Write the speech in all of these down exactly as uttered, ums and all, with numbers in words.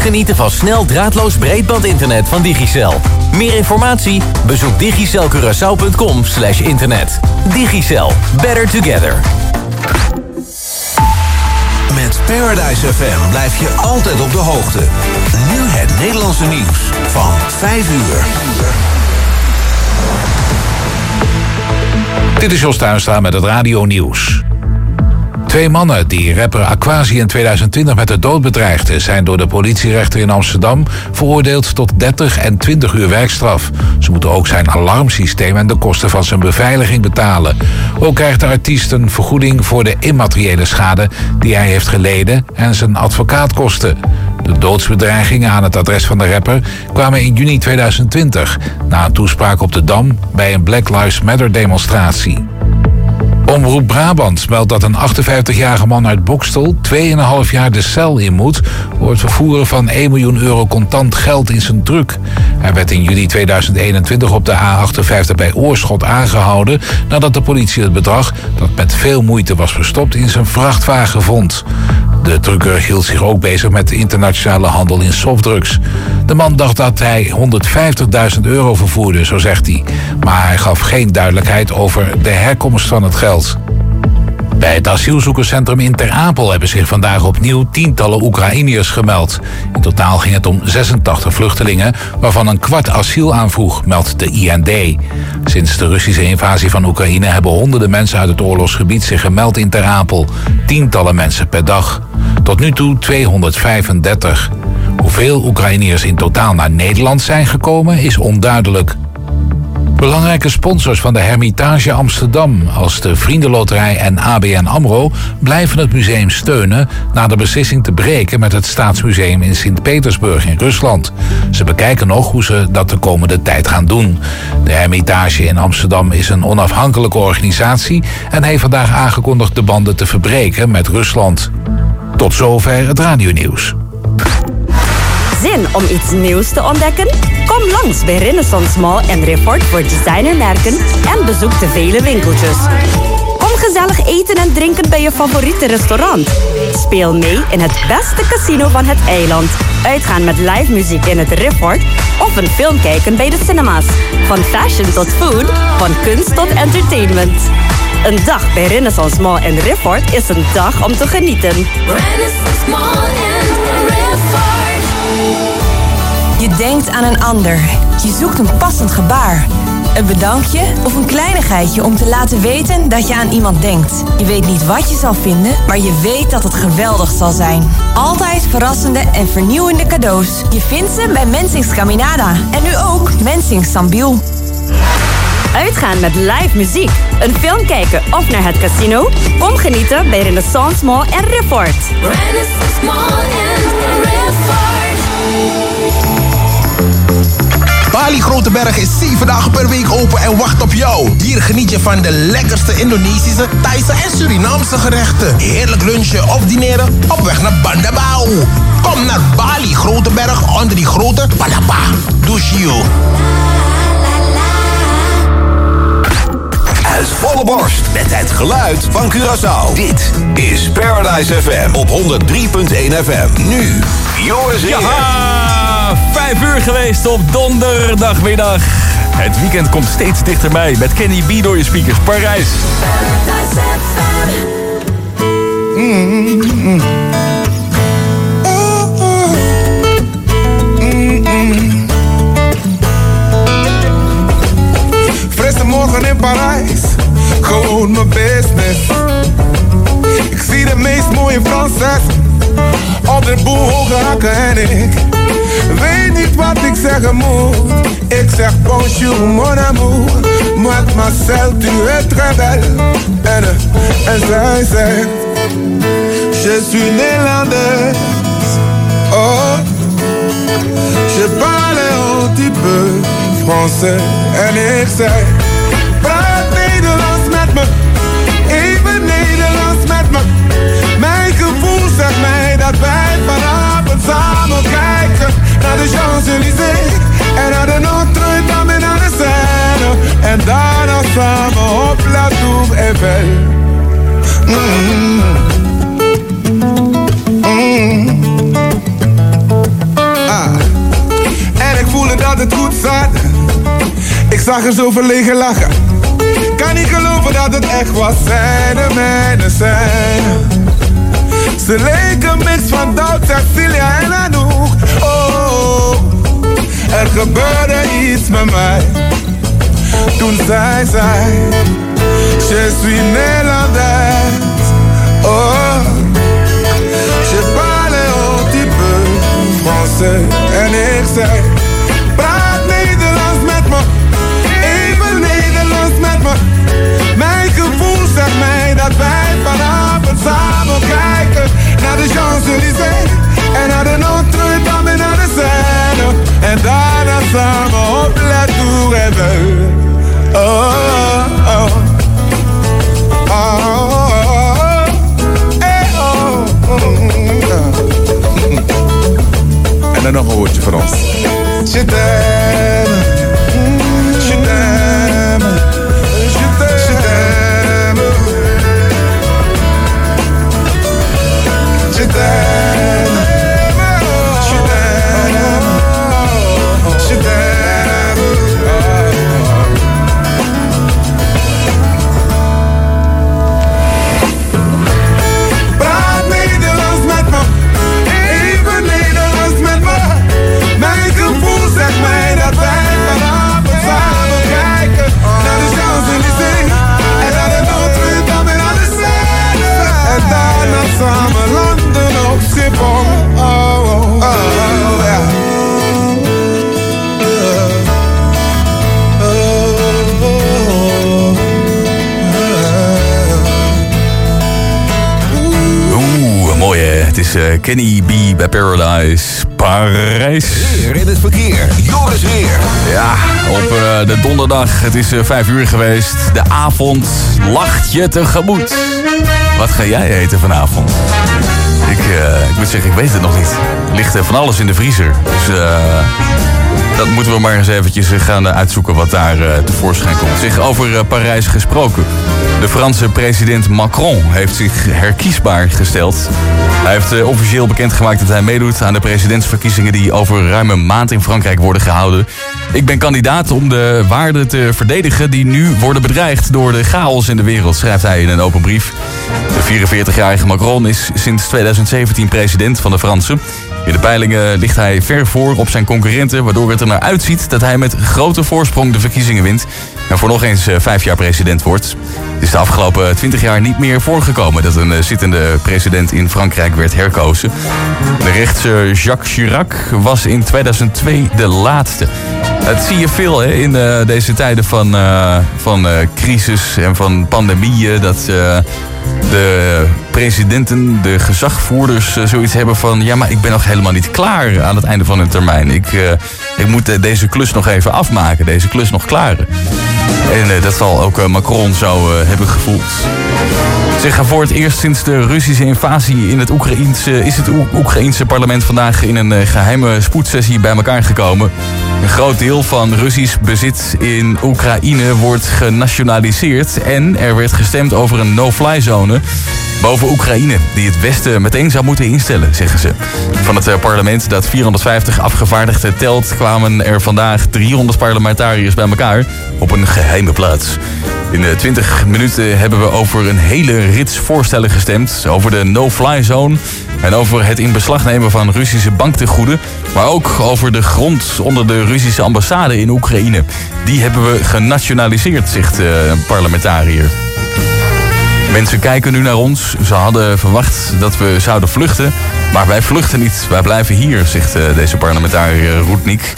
genieten van snel draadloos breedbandinternet van Digicel. Meer informatie? Bezoek digicelcuraçao.com slash internet. Digicel. Better together. Met Paradise F M blijf je altijd op de hoogte. Nu het Nederlandse nieuws van vijf uur. Dit is Jos Tuinstra met het Radio Nieuws. Twee mannen die rapper Aquasi in tweeduizend twintig met de dood bedreigden... zijn door de politierechter in Amsterdam veroordeeld tot dertig en twintig uur werkstraf. Ze moeten ook zijn alarmsysteem en de kosten van zijn beveiliging betalen. Ook krijgt de artiest een vergoeding voor de immateriële schade die hij heeft geleden en zijn advocaatkosten. De doodsbedreigingen aan het adres van de rapper kwamen in juni tweeduizend twintig... na een toespraak op de Dam bij een Black Lives Matter demonstratie. Omroep Brabant meldt dat een achtenvijftigjarige man uit Bokstel twee en een half jaar de cel in moet voor het vervoeren van één miljoen euro contant geld in zijn truck. Hij werd in juli tweeduizend eenentwintig op de A achtenvijftig bij Oorschot aangehouden nadat de politie het bedrag, dat met veel moeite was verstopt, in zijn vrachtwagen vond. De trucker hield zich ook bezig met de internationale handel in softdrugs. De man dacht dat hij honderdvijftigduizend euro vervoerde, zo zegt hij. Maar hij gaf geen duidelijkheid over de herkomst van het geld. Bij het asielzoekerscentrum in Ter Apel hebben zich vandaag opnieuw tientallen Oekraïniërs gemeld. In totaal ging het om zesentachtig vluchtelingen, waarvan een kwart asiel aanvroeg, meldt de I N D. Sinds de Russische invasie van Oekraïne hebben honderden mensen uit het oorlogsgebied zich gemeld in Ter Apel. Tientallen mensen per dag. Tot nu toe tweehonderdvijfendertig. Hoeveel Oekraïniërs in totaal naar Nederland zijn gekomen is onduidelijk. Belangrijke sponsors van de Hermitage Amsterdam als de Vriendenloterij en A B N AMRO blijven het museum steunen na de beslissing te breken met het Staatsmuseum in Sint-Petersburg in Rusland. Ze bekijken nog hoe ze dat de komende tijd gaan doen. De Hermitage in Amsterdam is een onafhankelijke organisatie en heeft vandaag aangekondigd de banden te verbreken met Rusland. Tot zover het radionieuws. Zin om iets nieuws te ontdekken? Kom langs bij Renaissance Mall en Report voor designermerken en bezoek de vele winkeltjes. Kom gezellig eten en drinken bij je favoriete restaurant. Speel mee in het beste casino van het eiland. Uitgaan met live muziek in het Report of een film kijken bij de cinema's. Van fashion tot food, van kunst tot entertainment. Een dag bij Renaissance Mall en Report is een dag om te genieten. Renaissance Mall en Report. Je denkt aan een ander. Je zoekt een passend gebaar. Een bedankje of een kleinigheidje om te laten weten dat je aan iemand denkt. Je weet niet wat je zal vinden, maar je weet dat het geweldig zal zijn. Altijd verrassende en vernieuwende cadeaus. Je vindt ze bij Mensings Caminada. En nu ook Mensings Sambiel. Uitgaan met live muziek, een film kijken of naar het casino? Kom genieten bij Renaissance Mall en Report. Renaissance Mall en Report. Bali Groteberg is zeven dagen per week open en wacht op jou. Hier geniet je van de lekkerste Indonesische, Thaise en Surinaamse gerechten. Heerlijk lunchen of dineren op weg naar Bandabau. Kom naar Bali Groteberg onder die grote Palapa. Dushio. Uit volle borst met het geluid van Curaçao. Dit is Paradise F M op honderd drie punt één F M. Nu, Joris Heer. Ja, vijf uur geweest op donderdagmiddag. Het weekend komt steeds dichterbij met Kenny B door je speakers. Parijs. Paradise F M. Mm-hmm. Oh, oh. Mm-hmm. Frisse morgen in Parijs, gewoon mijn business. Ik zie de meest mooie Franses op de boel hoge hakken en ik weet niet wat ik zeggen moet. Ik zeg bonjour mon amour, mademoiselle tu es très belle. En, en zij zegt, je suis néerlandaise. Oh, je parle un petit peu français. En ik zeg, praat Nederlands met me, even Nederlands met me. Mijn gevoel zegt mij dat wij vanavond samen kijken naar de Champs-Élysées en naar de Notre-Dame en naar de Seine. En daarna samen op La Tour Eiffel. Mm. Mm. zag er zo verlegen lachen. Kan niet geloven dat het echt was. Zijn de mijne zijn. Ze leken een mix van Doubt, Cecilia en Anouk. Oh, er gebeurde iets met mij. Toen zei zij, je suis Nederlands. Oh, je parle un petit peu français. En ik zeg, praat Nederlands met me. Even Nederlands met me. Mijn gevoel zegt mij dat wij vanavond samen kijken naar de Champs-Élysées en naar de Notre-Dame en naar de Seine. En daarna samen op La Tour Eiffel. Oh, oh, oh, oh, eh, oh, oh. En dan nog een woordje voor ons. Je t'aime, je t'aime, je t'aime, je t'aime, je t'aime, je t'aime. Praat Nederlands met me, even Nederlands met me. Mijn gevoel zegt mij dat wij vanavond samen kijken naar de Champs-Élysées en naar de Notre-Dame en naar de Seine. En daarna samen landen op Schiphol. Oh, oh, oh, oh, ja. Oeh, mooi hè. Het is uh, Kenny B bij Paradise, Parijs. Weer in het verkeer. Joris Weer. Ja, op uh, de donderdag. Het is uh, vijf uur geweest. De avond lacht je tegemoet. Wat ga jij eten vanavond? Ik, uh, ik moet zeggen, ik weet het nog niet. Er ligt uh, van alles in de vriezer. Dus uh, dat moeten we maar eens eventjes gaan uh, uitzoeken wat daar uh, tevoorschijn komt. Zeg, over uh, Parijs gesproken. De Franse president Macron heeft zich herkiesbaar gesteld. Hij heeft uh, officieel bekendgemaakt dat hij meedoet aan de presidentsverkiezingen die over ruim een maand in Frankrijk worden gehouden. Ik ben kandidaat om de waarden te verdedigen die nu worden bedreigd door de chaos in de wereld, schrijft hij in een open brief. De vierenveertigjarige Macron is sinds tweeduizend zeventien president van de Fransen. In de peilingen ligt hij ver voor op zijn concurrenten, waardoor het er naar uitziet dat hij met grote voorsprong de verkiezingen wint en voor nog eens uh, vijf jaar president wordt. Het is de afgelopen twintig jaar niet meer voorgekomen dat een uh, zittende president in Frankrijk werd herkozen. De rechtse Jacques Chirac was in tweeduizend twee de laatste. Dat zie je veel hè, in uh, deze tijden van, uh, van uh, crisis en van pandemieën. Dat uh, de presidenten, de gezagvoerders uh, zoiets hebben van... ja, maar ik ben nog helemaal niet klaar aan het einde van hun termijn. Ik, uh, ik moet uh, deze klus nog even afmaken, deze klus nog klaren. En uh, dat zal ook uh, Macron zo uh, hebben gevoeld. Zeg, voor het eerst sinds de Russische invasie in het Oekraïense, is het Oe- Oekraïense parlement vandaag in een uh, geheime spoedsessie bij elkaar gekomen. Een groot deel van Russisch bezit in Oekraïne wordt genationaliseerd en er werd gestemd over een no-fly zone boven Oekraïne, die het Westen meteen zou moeten instellen, zeggen ze. Van het parlement dat vierhonderdvijftig afgevaardigden telt, kwamen er vandaag driehonderd parlementariërs bij elkaar op een geheime plaats. In twintig minuten hebben we over een hele rits voorstellen gestemd. Over de no-fly zone en over het in beslag nemen van Russische banktegoeden. Maar ook over de grond onder de Russische ambassade in Oekraïne. Die hebben we genationaliseerd, zegt een parlementariër. Mensen kijken nu naar ons. Ze hadden verwacht dat we zouden vluchten. Maar wij vluchten niet. Wij blijven hier, zegt deze parlementariër Roetnik.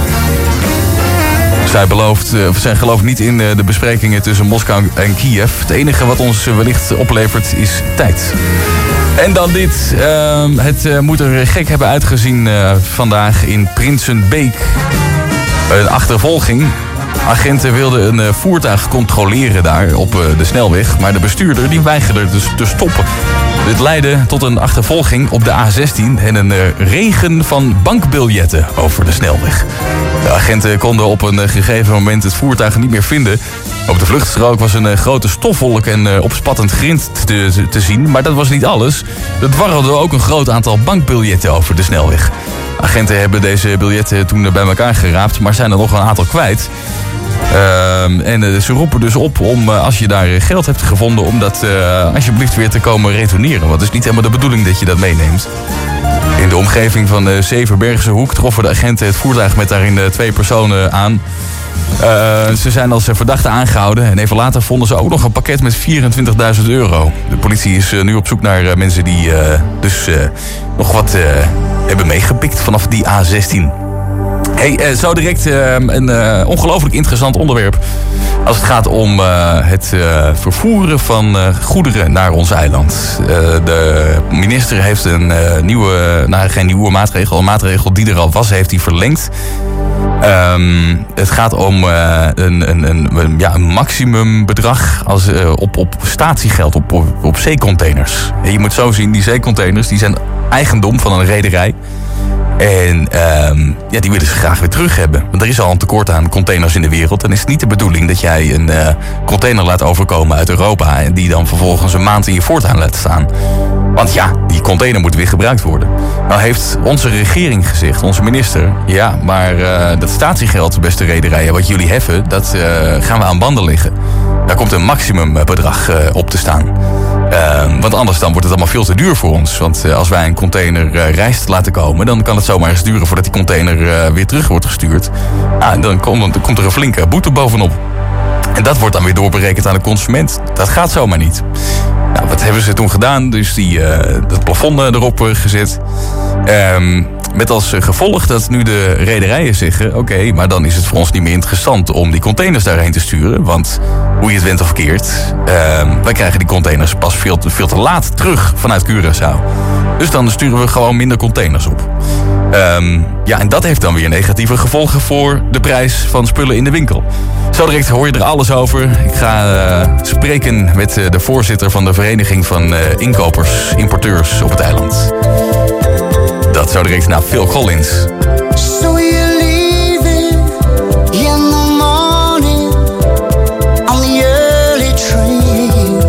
Zij, belooft, zij gelooft niet in de besprekingen tussen Moskou en Kiev. Het enige wat ons wellicht oplevert is tijd. En dan dit. Uh, het uh, moet er gek hebben uitgezien uh, vandaag in Prinsenbeek. Een achtervolging. Agenten wilden een uh, voertuig controleren daar op uh, de snelweg. Maar de bestuurder die weigerde dus te stoppen. Dit leidde tot een achtervolging op de A zestien en een uh, regen van bankbiljetten over de snelweg. De agenten konden op een uh, gegeven moment het voertuig niet meer vinden. Op de vluchtstrook was een uh, grote stofwolk en uh, opspattend grind te, te zien. Maar dat was niet alles. Er dwarrelde ook een groot aantal bankbiljetten over de snelweg. Agenten hebben deze biljetten toen bij elkaar geraapt, maar zijn er nog een aantal kwijt. Um, en uh, ze roepen dus op om, uh, als je daar geld hebt gevonden, om dat uh, alsjeblieft weer te komen retourneren. Want het is niet helemaal de bedoeling dat je dat meeneemt. In de omgeving van de Zevenbergse Hoek troffen de agenten het voertuig met daarin uh, twee personen aan. Uh, ze zijn als verdachten aangehouden en even later vonden ze ook nog een pakket met vierentwintigduizend euro. De politie is uh, nu op zoek naar uh, mensen die uh, dus uh, nog wat uh, hebben meegepikt vanaf die A zestien. Hey, uh, zo direct uh, een uh, ongelooflijk interessant onderwerp als het gaat om uh, het uh, vervoeren van uh, goederen naar ons eiland. Uh, de minister heeft een uh, nieuwe, nou geen nieuwe maatregel, een maatregel die er al was, heeft hij verlengd. Um, het gaat om uh, een, een, een, ja, een maximumbedrag als, uh, op, op statiegeld, op, op, op zeecontainers. En je moet zo zien, die zeecontainers die zijn eigendom van een rederij. En um, ja, die willen ze graag weer terug hebben. Want er is al een tekort aan containers in de wereld. En is het niet de bedoeling dat jij een uh, container laat overkomen uit Europa en die dan vervolgens een maand in je voortuin laat staan. Want ja, die container moet weer gebruikt worden. Nou heeft onze regering gezegd, onze minister, ja, maar uh, dat statiegeld, beste rederijen, wat jullie heffen, dat uh, gaan we aan banden leggen. Daar komt een maximumbedrag uh, op te staan. Uh, want anders dan wordt het allemaal veel te duur voor ons. Want uh, als wij een container uh, rijst laten komen, dan kan het zomaar eens duren voordat die container uh, weer terug wordt gestuurd. Ah, dan, kom, dan komt er een flinke boete bovenop. En dat wordt dan weer doorberekend aan de consument. Dat gaat zomaar niet. Nou, wat hebben ze toen gedaan? Dus die, uh, dat plafond erop uh, gezet. Um, met als gevolg dat nu de rederijen zeggen, oké, okay, maar dan is het voor ons niet meer interessant om die containers daarheen te sturen. Want hoe je het went of keert, uh, wij krijgen die containers pas veel te, veel te laat terug vanuit Curaçao. Dus dan sturen we gewoon minder containers op. Um, ja, en dat heeft dan weer negatieve gevolgen voor de prijs van spullen in de winkel. Zo direct hoor je er alles over. Ik ga uh, spreken met uh, de voorzitter van de Vereniging van uh, Inkopers, Importeurs op het eiland. Dat zo direct naar Phil Collins. So you're leaving in the morning on the early train.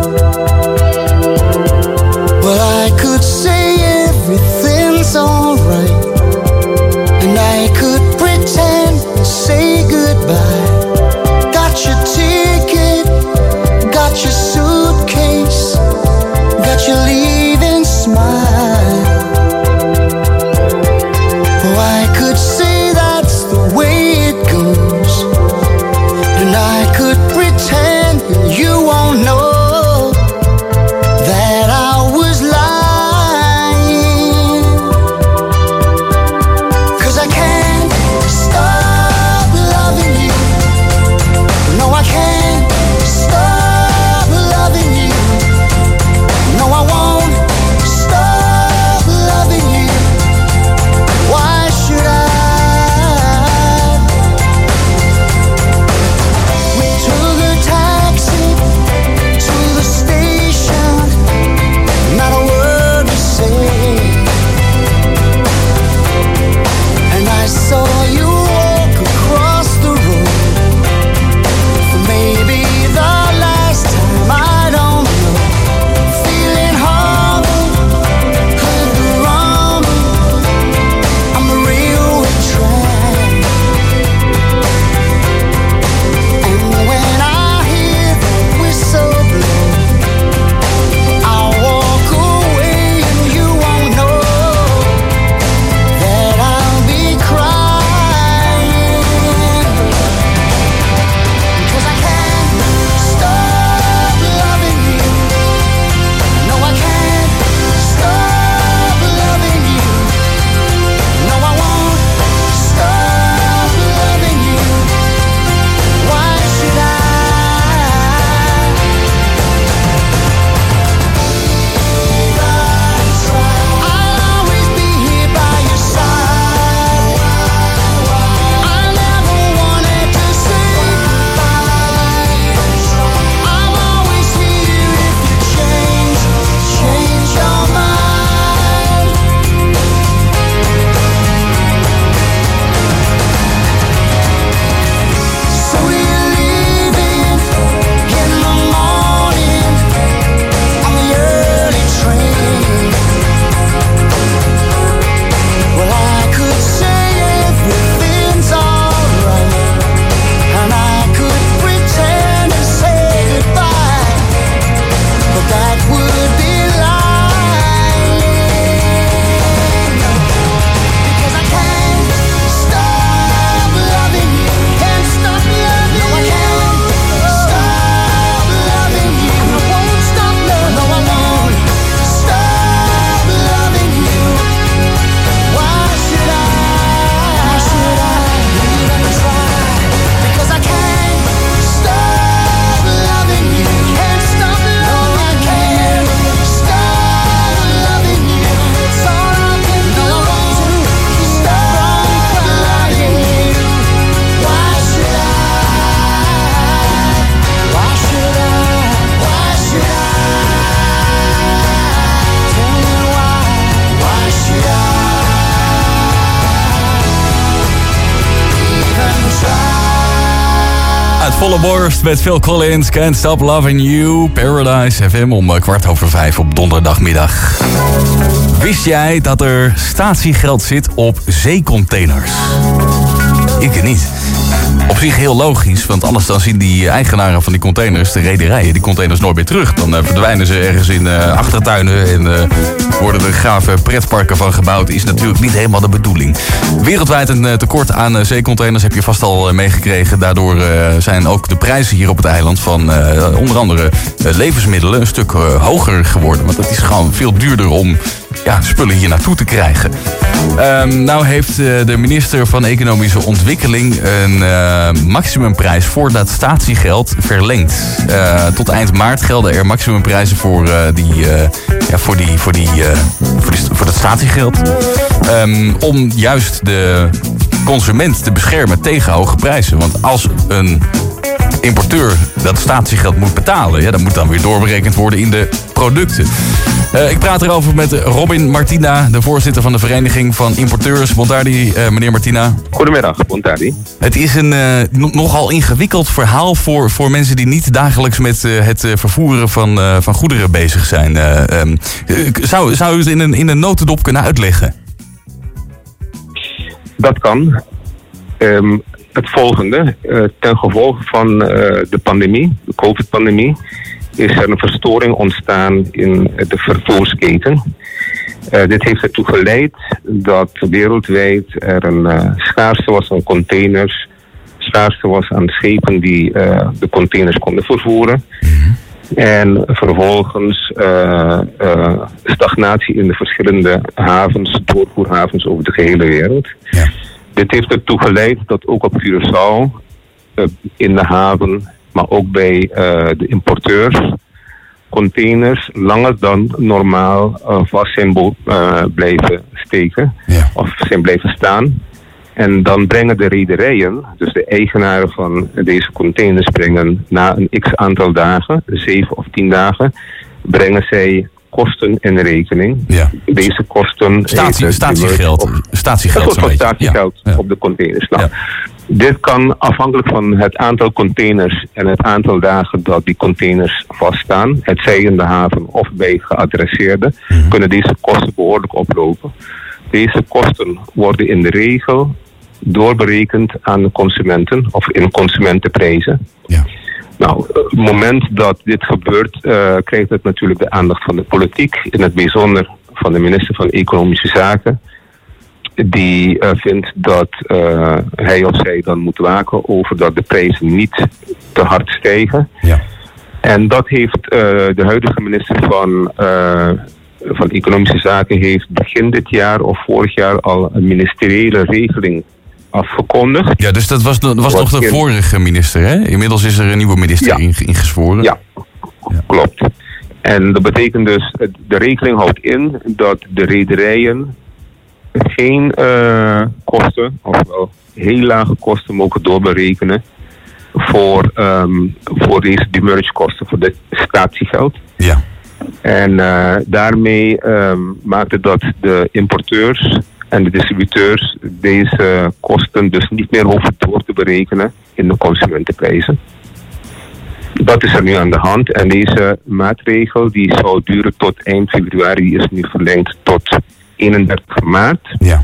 Well, I could say everything's alright, and I could pretend to say goodbye. Got your ticket, got your suitcase, got your leaving smile. Oh, I could volle borst met Phil Collins. Can't Stop Loving You. Paradise F M om kwart over vijf op donderdagmiddag. Wist jij dat er statiegeld zit op zeecontainers? Ik niet. Op zich heel logisch, want anders dan zien die eigenaren van die containers, de rederijen, die containers nooit meer terug. Dan uh, verdwijnen ze ergens in uh, achtertuinen en uh, worden er gave pretparken van gebouwd. Is natuurlijk niet helemaal de bedoeling. Wereldwijd een uh, tekort aan uh, zeecontainers heb je vast al uh, meegekregen. Daardoor uh, zijn ook de prijzen hier op het eiland van uh, onder andere uh, levensmiddelen een stuk uh, hoger geworden. Want het is gewoon veel duurder om ja, spullen hier naartoe te krijgen. Um, nou heeft uh, de minister van Economische Ontwikkeling een uh, maximumprijs voor dat statiegeld verlengd. Uh, tot eind maart gelden er maximumprijzen voor, uh, die, uh, ja, voor, die, voor, die, uh, voor, die, voor dat statiegeld. Um, om juist de consument te beschermen tegen hoge prijzen. Want als een importeur dat statiegeld moet betalen, ja, dat moet dan weer doorberekend worden in de producten. Uh, ik praat erover met Robin Martina, de voorzitter van de Vereniging van Importeurs. Bontardi, uh, meneer Martina. Goedemiddag, Bontardi. Het is een uh, no- nogal ingewikkeld verhaal voor, voor mensen die niet dagelijks met uh, het uh, vervoeren van, uh, van goederen bezig zijn. Uh, um, zou, zou u het in een, in een notendop kunnen uitleggen? Dat kan. Um, het volgende, uh, ten gevolge van uh, de pandemie, de COVID-pandemie, is er een verstoring ontstaan in de vervoersketen. Uh, dit heeft ertoe geleid dat wereldwijd er een uh, schaarste was aan containers, schaarste was aan schepen die uh, de containers konden vervoeren. En vervolgens uh, uh, stagnatie in de verschillende havens, doorvoerhavens over de gehele wereld. Ja. Dit heeft ertoe geleid dat ook op Curaçao, uh, in de haven, maar ook bij uh, de importeurs, containers langer dan normaal uh, vast zijn bo- uh, blijven steken, ja, of zijn blijven staan. En dan brengen de rederijen, dus de eigenaren van deze containers, brengen na een x aantal dagen, zeven of tien dagen, brengen zij kosten in rekening. Ja. Deze kosten... Statie, statiegeld. Op, statiegeld. Een soort van statiegeld ja. op de containers. Nou, ja. Dit kan afhankelijk van het aantal containers en het aantal dagen dat die containers vaststaan, het zij in de haven of bij geadresseerden, mm-hmm. kunnen deze kosten behoorlijk oplopen. Deze kosten worden in de regel doorberekend aan de consumenten of in consumentenprijzen. Ja. Nou, op het moment dat dit gebeurt, uh, krijgt het natuurlijk de aandacht van de politiek, in het bijzonder van de minister van Economische Zaken, die uh, vindt dat uh, hij of zij dan moet waken over dat de prijzen niet te hard stijgen. Ja. En dat heeft uh, de huidige minister van, uh, van Economische Zaken heeft begin dit jaar of vorig jaar al een ministeriële regeling afgekondigd. Ja, dus dat was, was nog de in... vorige minister, hè? Inmiddels is er een nieuwe minister ja. ingezworen. Ja, ja, klopt. En dat betekent dus, de regeling houdt in dat de rederijen geen uh, kosten, ofwel heel lage kosten, mogen doorberekenen voor, um, voor deze demurrage kosten, voor dit statiegeld. Ja. En uh, daarmee um, maakt het dat de importeurs en de distributeurs deze kosten dus niet meer hoeven door te berekenen in de consumentenprijzen. Dat is er nu aan de hand. En deze maatregel die zou duren tot eind februari, die is nu verlengd tot eenendertig maart. Ja.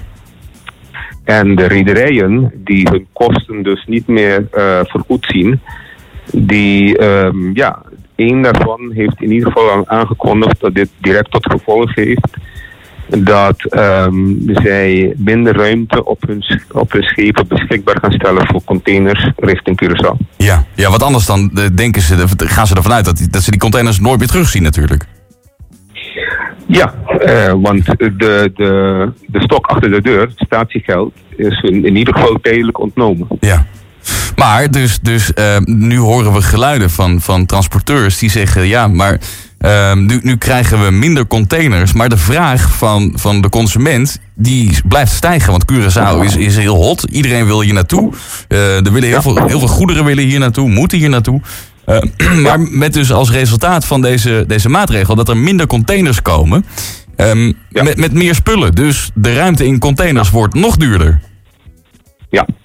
En de rederijen die hun kosten dus niet meer uh, vergoed zien, die, um, ja, één daarvan heeft in ieder geval al aangekondigd dat dit direct tot gevolg heeft dat um, zij minder ruimte op hun, op hun schepen beschikbaar gaan stellen voor containers richting Curaçao. Ja, ja, wat anders dan uh, denken ze, gaan ze ervan uit dat, die, dat ze die containers nooit meer terugzien natuurlijk. Ja, uh, want de, de, de stok achter de deur, statiegeld, is in, in ieder geval tijdelijk ontnomen. Ja. Maar dus, dus uh, nu horen we geluiden van, van transporteurs die zeggen, ja, maar uh, nu, nu krijgen we minder containers. Maar de vraag van, van de consument, die blijft stijgen. Want Curaçao is, is heel hot. Iedereen wil hier naartoe. Uh, er willen heel, veel, heel veel goederen willen hier naartoe, moeten hier naartoe. Uh, maar met dus als resultaat van deze, deze maatregel dat er minder containers komen. Um, ja. met, met meer spullen. Dus de ruimte in containers wordt nog duurder. Ja.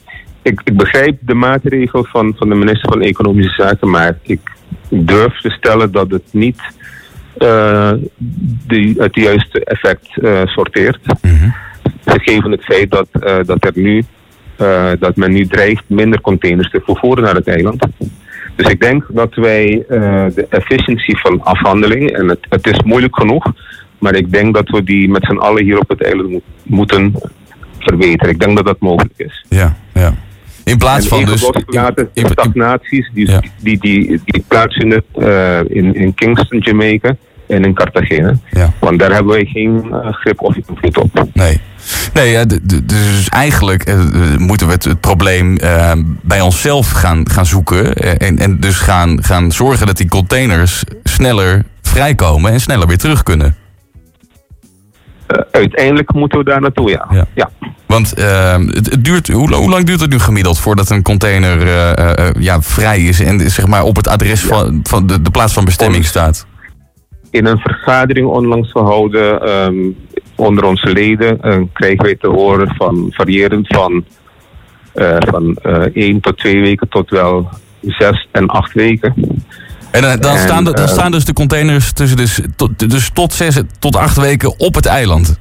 ik, ik begrijp de maatregel van, van de minister van Economische Zaken, maar ik durf te stellen dat het niet uh, de, het juiste effect uh, sorteert. Mm-hmm. Gegeven het feit dat, uh, dat, er nu, uh, dat men nu dreigt minder containers te vervoeren naar het eiland. Dus ik denk dat wij uh, de efficiëntie van afhandeling, en het, het is moeilijk genoeg, maar ik denk dat we die met z'n allen hier op het eiland mo- moeten verbeteren. Ik denk dat dat mogelijk is. Ja, ja. In plaats van dus... Laten in, in, stagnaties die, ja. die, die, die, die plaatsvinden uh, in, in Kingston, Jamaica en in Cartagena. Ja. Want daar hebben wij geen uh, grip of invloed op. Nee. Nee, ja, d- d- dus eigenlijk uh, moeten we het, het probleem uh, bij onszelf gaan, gaan zoeken. Uh, en, en dus gaan, gaan zorgen dat die containers sneller vrijkomen en sneller weer terug kunnen. Uh, uiteindelijk moeten we daar naartoe, ja. ja. ja. Want uh, het, het duurt, hoe, hoe lang duurt het nu gemiddeld voordat een container uh, uh, ja, vrij is en zeg maar op het adres ja. van, van de, de plaats van bestemming staat? In een vergadering onlangs gehouden um, onder onze leden uh, kregen wij te horen van variërend van, uh, van uh, één tot twee weken tot wel zes en acht weken. En uh, dan, en, staan de, dan uh, staan dus de containers tussen dus, tot, dus tot zes tot acht weken op het eiland?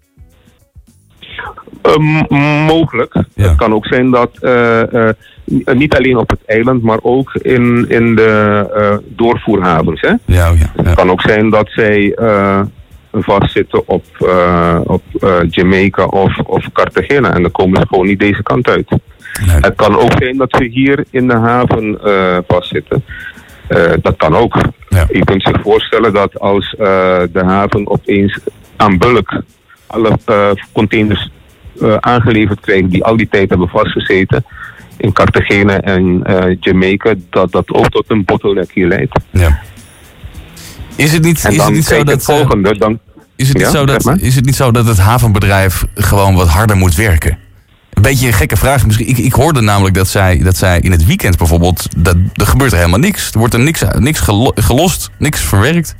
Um, mogelijk. Ja. Het kan ook zijn dat uh, uh, niet alleen op het eiland, maar ook in, in de uh, doorvoerhavens. Hè? Ja, ja, ja. Het kan ook zijn dat zij uh, vastzitten op, uh, op uh, Jamaica of, of Cartagena en dan komen ze gewoon niet deze kant uit. Nee. Het kan ook zijn dat ze hier in de haven uh, vastzitten. Uh, dat kan ook. Ja. Je kunt zich voorstellen dat als uh, de haven opeens aan bulk alle uh, containers uh, aangeleverd krijgt die al die tijd hebben vastgezeten in Cartagena en uh, Jamaica, dat dat ook tot een bottleneck hier leidt. Ja. Is het niet, is het niet zo dat het volgende, dan, is het niet ja, zo dat is het niet zo dat het havenbedrijf gewoon wat harder moet werken? Een beetje een gekke vraag. Misschien, ik, ik hoorde namelijk dat zij, dat zij in het weekend bijvoorbeeld, dat, er gebeurt er helemaal niks. Er wordt er niks, niks gelo, gelost, niks verwerkt.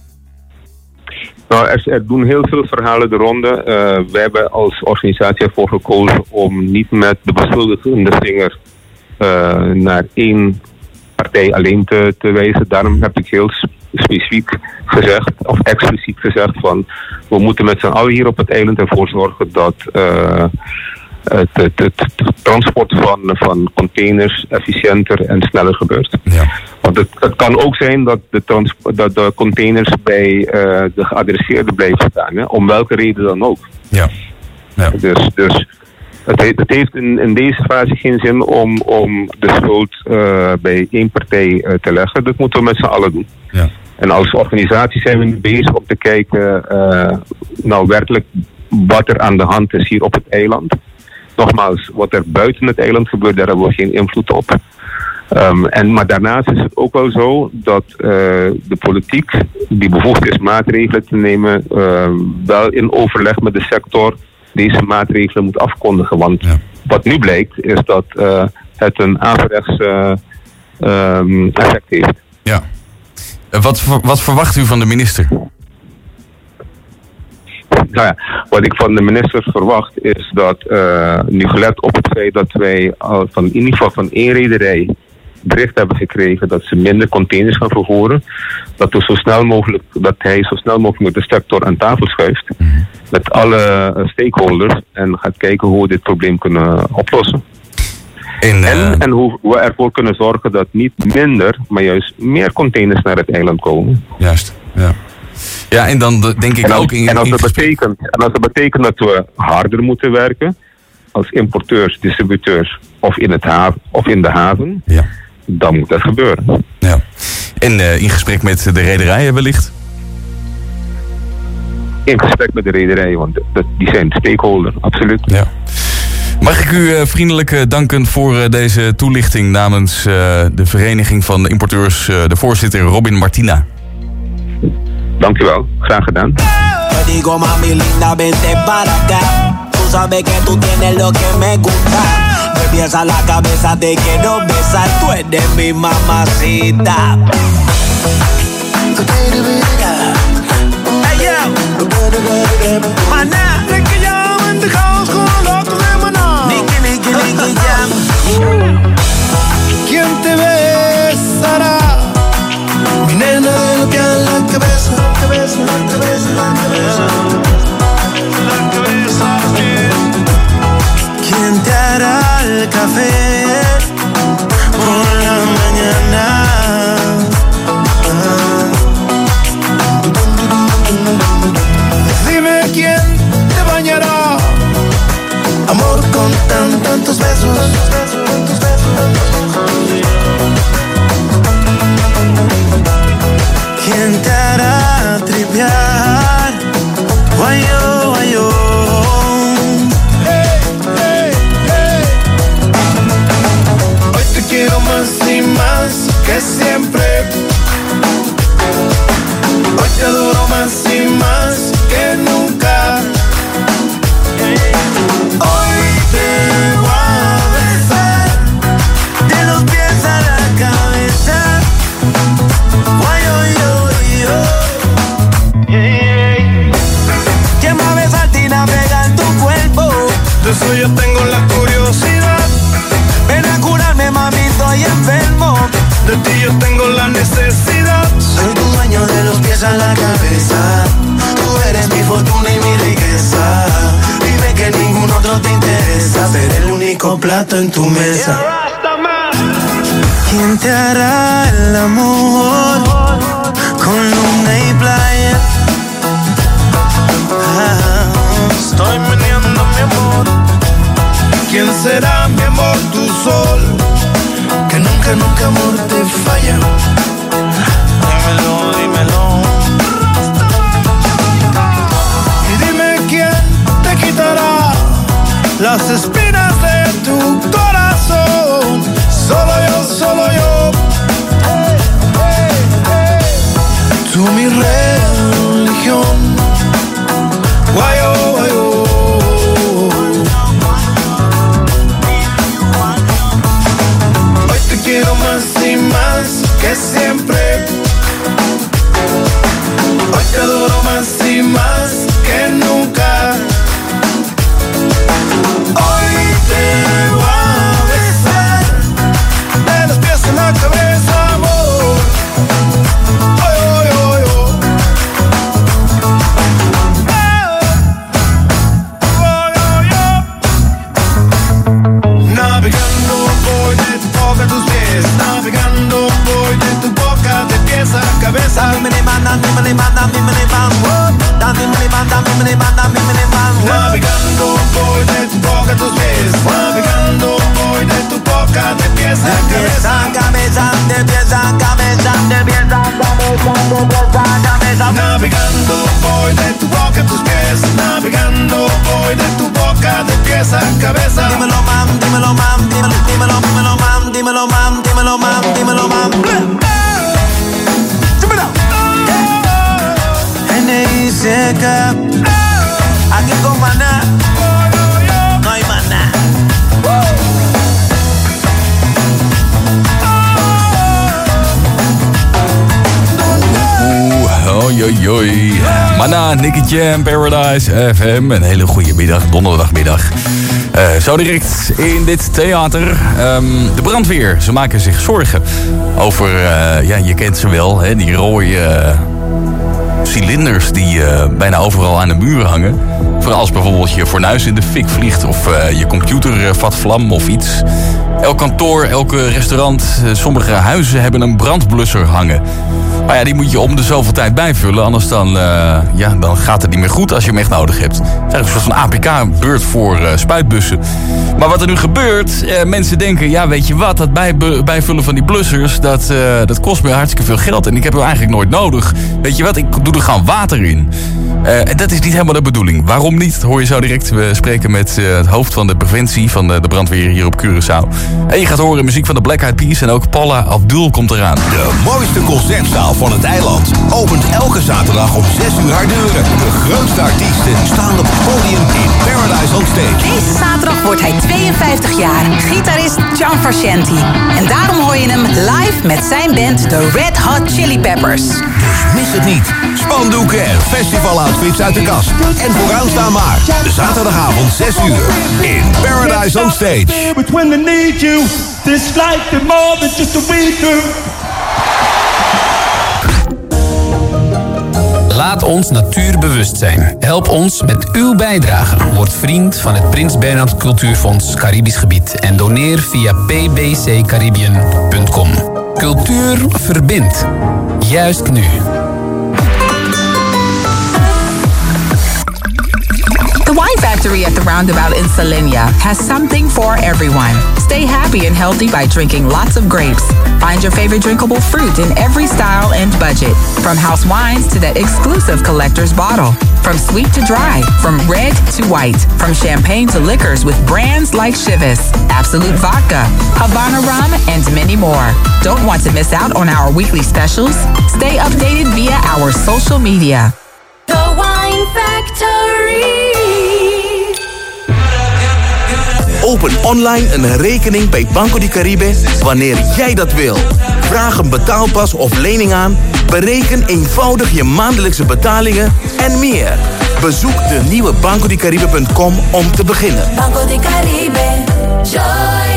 Nou, er, er doen heel veel verhalen de ronde. Uh, wij hebben als organisatie ervoor gekozen om niet met de beschuldigende vinger uh, naar één partij alleen te, te wijzen. Daarom heb ik heel specifiek gezegd, of expliciet gezegd van, we moeten met z'n allen hier op het eiland ervoor zorgen dat uh, het, het, het, het transport van, van containers efficiënter en sneller gebeurt. Ja. Want het, het kan ook zijn dat de, trans, dat de containers bij uh, de geadresseerde blijven staan, hè, om welke reden dan ook. Ja. Ja. Dus, dus het, het heeft in, in deze fase geen zin om, om de schuld uh, bij één partij uh, te leggen. Dat moeten we met z'n allen doen. Ja. En als organisatie zijn we nu bezig om te kijken uh, nou werkelijk wat er aan de hand is hier op het eiland. Nogmaals, wat er buiten het eiland gebeurt, daar hebben we geen invloed op. Um, en, maar daarnaast is het ook wel zo dat uh, de politiek, die bevoegd is maatregelen te nemen, uh, wel in overleg met de sector deze maatregelen moet afkondigen. Want ja. wat nu blijkt is dat uh, het een averechts uh, um, effect heeft. Ja. Wat, wat verwacht u van de minister? Nou ja, wat ik van de minister verwacht is dat, uh, nu gelet op het feit dat wij al van, in ieder geval van één rederij bericht hebben gekregen dat ze minder containers gaan vervoeren, dat, we zo snel mogelijk, dat hij zo snel mogelijk met de sector aan tafel schuift, mm-hmm. met alle uh, stakeholders en gaat kijken hoe we dit probleem kunnen oplossen. En, uh... en, en hoe we ervoor kunnen zorgen dat niet minder, maar juist meer containers naar het eiland komen. Juist, ja. Ja, en dan denk ik en als, ook in... En als, in dat betekent, en als dat betekent dat we harder moeten werken, als importeurs, distributeurs, of in, het haven, of in de haven, ja. dan moet dat gebeuren. Ja. En uh, in gesprek met de rederijen wellicht? In gesprek met de rederijen, want dat, die zijn stakeholder, absoluut. Ja. Mag ik u uh, vriendelijk uh, danken voor uh, deze toelichting namens uh, de Vereniging van Importeurs, uh, de voorzitter Robin Martina. Dankjewel, graag gedaan. Digo mami linda, vente para acá. Tú sabes que tú tienes lo que me gusta. Me piensa la cabeza, te quiero besar. Tú eres mi mamacita. Hey yo, maná, lekker jou en de gas, gewoon lokken in mijn naam. Nicky, Nicky, Nicky, jam. tan, tan, tantos besos. ¿Quién te hará tripear? Guayo, guayo. Hey, hey, hey. Hoy te quiero más y más que siempre. Hoy te adoro más y más que nunca. Hoy te voy a besar de los pies a la cabeza. Guay, yo, yo, yo. ¿Quién va a besarte y navegar tu cuerpo? De eso yo tengo la curiosidad. Ven a curarme, mami, estoy enfermo. De ti yo tengo la necesidad. Soy tu dueño de los pies a la cabeza. Tú eres mi fortuna y mi riqueza. Dime que ningún otro te interesa. Ser el único plato en tu mesa. ¿Quién te hará el amor con luna y playa? Ah, estoy meneando mi amor. ¿Quién será mi amor, tu sol? Que nunca, nunca amor te falla. Dímelo, dímelo. Y dime quién te quitará las espinas de tu corazón. Solo yo, solo yo. Tú mi religión. Guayo, guayo. Hoy te quiero más y más que siempre. Hoy te adoro más y más que nunca. Hoy te voy a besar de los pies a la cabeza, amor. Oy, oy, oy, oy. Oy, oy, oy. Navegando voy de tu boca a tus pies. Navegando voy de tu boca de pies a cabeza. Navegando voy de tu boca a tus pies. Navegando voy de tu boca de pies a cabeza. Cabeza, de pies a cabeza, de pies a cabeza, de pies a cabeza. Navegando voy de tu boca a tus pies. Navegando voy de tu boca de pies a cabeza. Dímelo, mam, dímelo, mam, dímelo, dímelo, dímelo, mam, dímelo, mam, dímelo, mam, dímelo, mam. N I C K. Aquí con Maná. No hay maná. Oi, oi, oi. Maná, Nicky Jam, Paradise F M. Een hele goede middag, donderdagmiddag. Uh, zo direct in dit theater. Um, de brandweer, ze maken zich zorgen over, uh, ja, je kent ze wel, hè, die rode uh, cilinders die uh, bijna overal aan de muur hangen. Vooral als bijvoorbeeld je fornuis in de fik vliegt of uh, je computer uh, vat vlam of iets. Elk kantoor, elk restaurant, uh, sommige huizen hebben een brandblusser hangen. Maar ja, die moet je om de zoveel tijd bijvullen. Anders dan, uh, ja, dan gaat het niet meer goed als je hem echt nodig hebt. Het is eigenlijk een soort van A P K-beurt voor uh, spuitbussen. Maar wat er nu gebeurt, uh, mensen denken, ja, weet je wat, dat bij, bijvullen van die blussers, dat, uh, dat kost me hartstikke veel geld. En ik heb hem eigenlijk nooit nodig. Weet je wat, ik doe er gewoon water in. Uh, en dat is niet helemaal de bedoeling. Waarom niet? Dat hoor je zo direct. We spreken met uh, het hoofd van de preventie van de, de brandweer hier op Curaçao. En je gaat horen muziek van de Black Eyed Peas en ook Paula Abdul komt eraan. De mooiste concertzaal van het eiland opent elke zaterdag om zes uur haar deuren. De grootste artiesten staan op het podium in Paradise on Stage. Deze zaterdag wordt hij tweeënvijftig jaar. Gitarist John Frusciante. En daarom hoor je hem live met zijn band The Red Hot Chili Peppers. Dus mis het niet. Spandoeken en festival-outfits uit de kast. En vooraan maar. Zaterdagavond zes uur in Paradise on Stage. When they need you, this life is more than just a week through. Laat ons natuurbewust zijn. Help ons met uw bijdrage. Word vriend van het Prins Bernhard Cultuurfonds Caribisch Gebied en doneer via p b c caribbean punt com. Cultuur verbindt. Juist nu. The Wine Factory at the Roundabout in Salenia has something for everyone. Stay happy and healthy by drinking lots of grapes. Find your favorite drinkable fruit in every style and budget. From house wines to that exclusive collector's bottle. From sweet to dry, from red to white. From champagne to liquors with brands like Chivas, Absolute Vodka, Havana Rum, and many more. Don't want to miss out on our weekly specials? Stay updated via our social media. The Wine Factory. Open online een rekening bij Banco di Caribe wanneer jij dat wil. Vraag een betaalpas of lening aan. Bereken eenvoudig je maandelijkse betalingen en meer. Bezoek de nieuwe banco di caribe punt com om te beginnen. Banco di Caribe. Joy.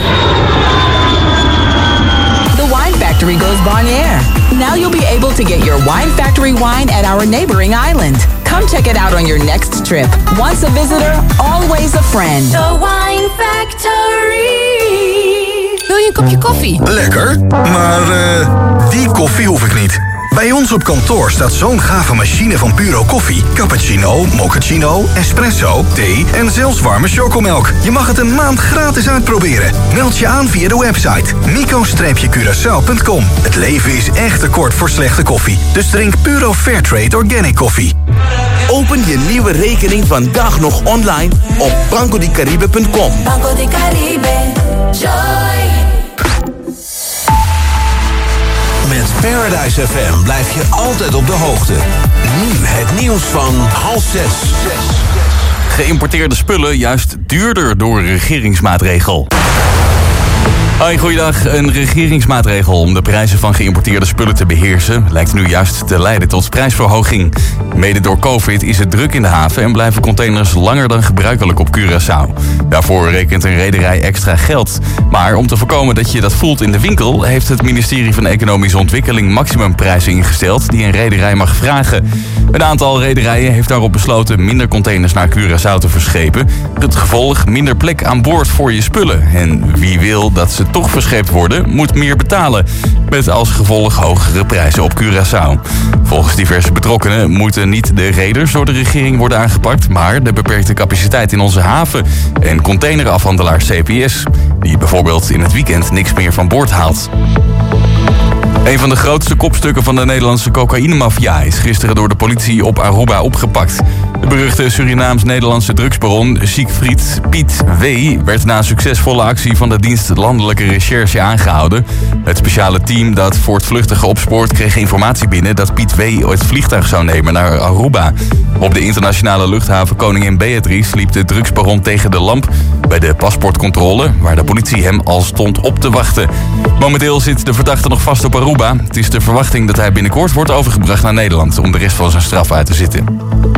The Wine Factory goes Bonaire. Now you'll be able to get your Wine Factory wine at our neighboring island. Come check it out on your next trip. Once a visitor, always a friend. The Wine Factory. Wil je een kopje koffie? Lekker, maar uh, die koffie hoef ik niet. Bij ons op kantoor staat zo'n gave machine van Puro Koffie. Cappuccino, mochaccino, espresso, thee en zelfs warme chocomelk. Je mag het een maand gratis uitproberen. Meld je aan via de website mico curaçao punt com. Het leven is echt te kort voor slechte koffie. Dus drink Puro Fairtrade Organic koffie. Open je nieuwe rekening vandaag nog online op banco di caribe punt com. Banco di Caribe. Joy. Met Paradise F M blijf je altijd op de hoogte. Nu het nieuws van half zes. Geïmporteerde spullen juist duurder door regeringsmaatregel. Hoi, goeiedag. Een regeringsmaatregel om de prijzen van geïmporteerde spullen te beheersen lijkt nu juist te leiden tot prijsverhoging. Mede door COVID is het druk in de haven en blijven containers langer dan gebruikelijk op Curaçao. Daarvoor rekent een rederij extra geld. Maar om te voorkomen dat je dat voelt in de winkel, heeft het ministerie van Economische Ontwikkeling maximumprijzen ingesteld die een rederij mag vragen. Een aantal rederijen heeft daarop besloten minder containers naar Curaçao te verschepen. Het gevolg minder plek aan boord voor je spullen. En wie wil dat ze toch verscheept worden, moet meer betalen. Met als gevolg hogere prijzen op Curaçao. Volgens diverse betrokkenen moeten niet de reders door de regering worden aangepakt, maar de beperkte capaciteit in onze haven en containerafhandelaar C P S, die bijvoorbeeld in het weekend niks meer van boord haalt. Een van de grootste kopstukken van de Nederlandse cocaïnemafia is gisteren door de politie op Aruba opgepakt. De beruchte Surinaams-Nederlandse drugsbaron Siegfried Piet W. werd na een succesvolle actie van de dienst Landelijke Recherche aangehouden. Het speciale team dat voortvluchtige opspoort kreeg informatie binnen dat Piet W. het vliegtuig zou nemen naar Aruba. Op de internationale luchthaven Koningin Beatrice liep de drugsbaron tegen de lamp bij de paspoortcontrole, waar de politie hem al stond op te wachten. Momenteel zit de verdachte nog vast op Aruba. Het is de verwachting dat hij binnenkort wordt overgebracht naar Nederland om de rest van zijn straf uit te zitten.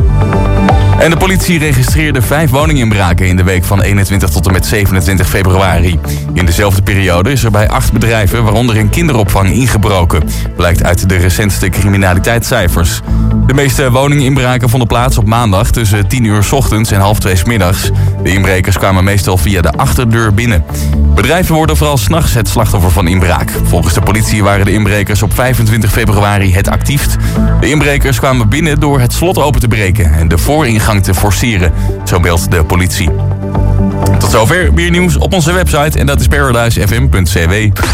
En de politie registreerde vijf woninginbraken in de week van eenentwintig tot en met zevenentwintig februari. In dezelfde periode is er bij acht bedrijven, waaronder een kinderopvang, ingebroken. Blijkt uit de recentste criminaliteitscijfers. De meeste woninginbraken vonden plaats op maandag tussen tien uur 's ochtends en half twee 's middags. De inbrekers kwamen meestal via de achterdeur binnen. Bedrijven worden vooral 's nachts het slachtoffer van inbraak. Volgens de politie waren de inbrekers op vijfentwintig februari het actiefst. De inbrekers kwamen binnen door het slot open te breken en de vooringang te forceren, zo meldt de politie. Tot zover, meer nieuws op onze website en dat is paradise f m punt c w.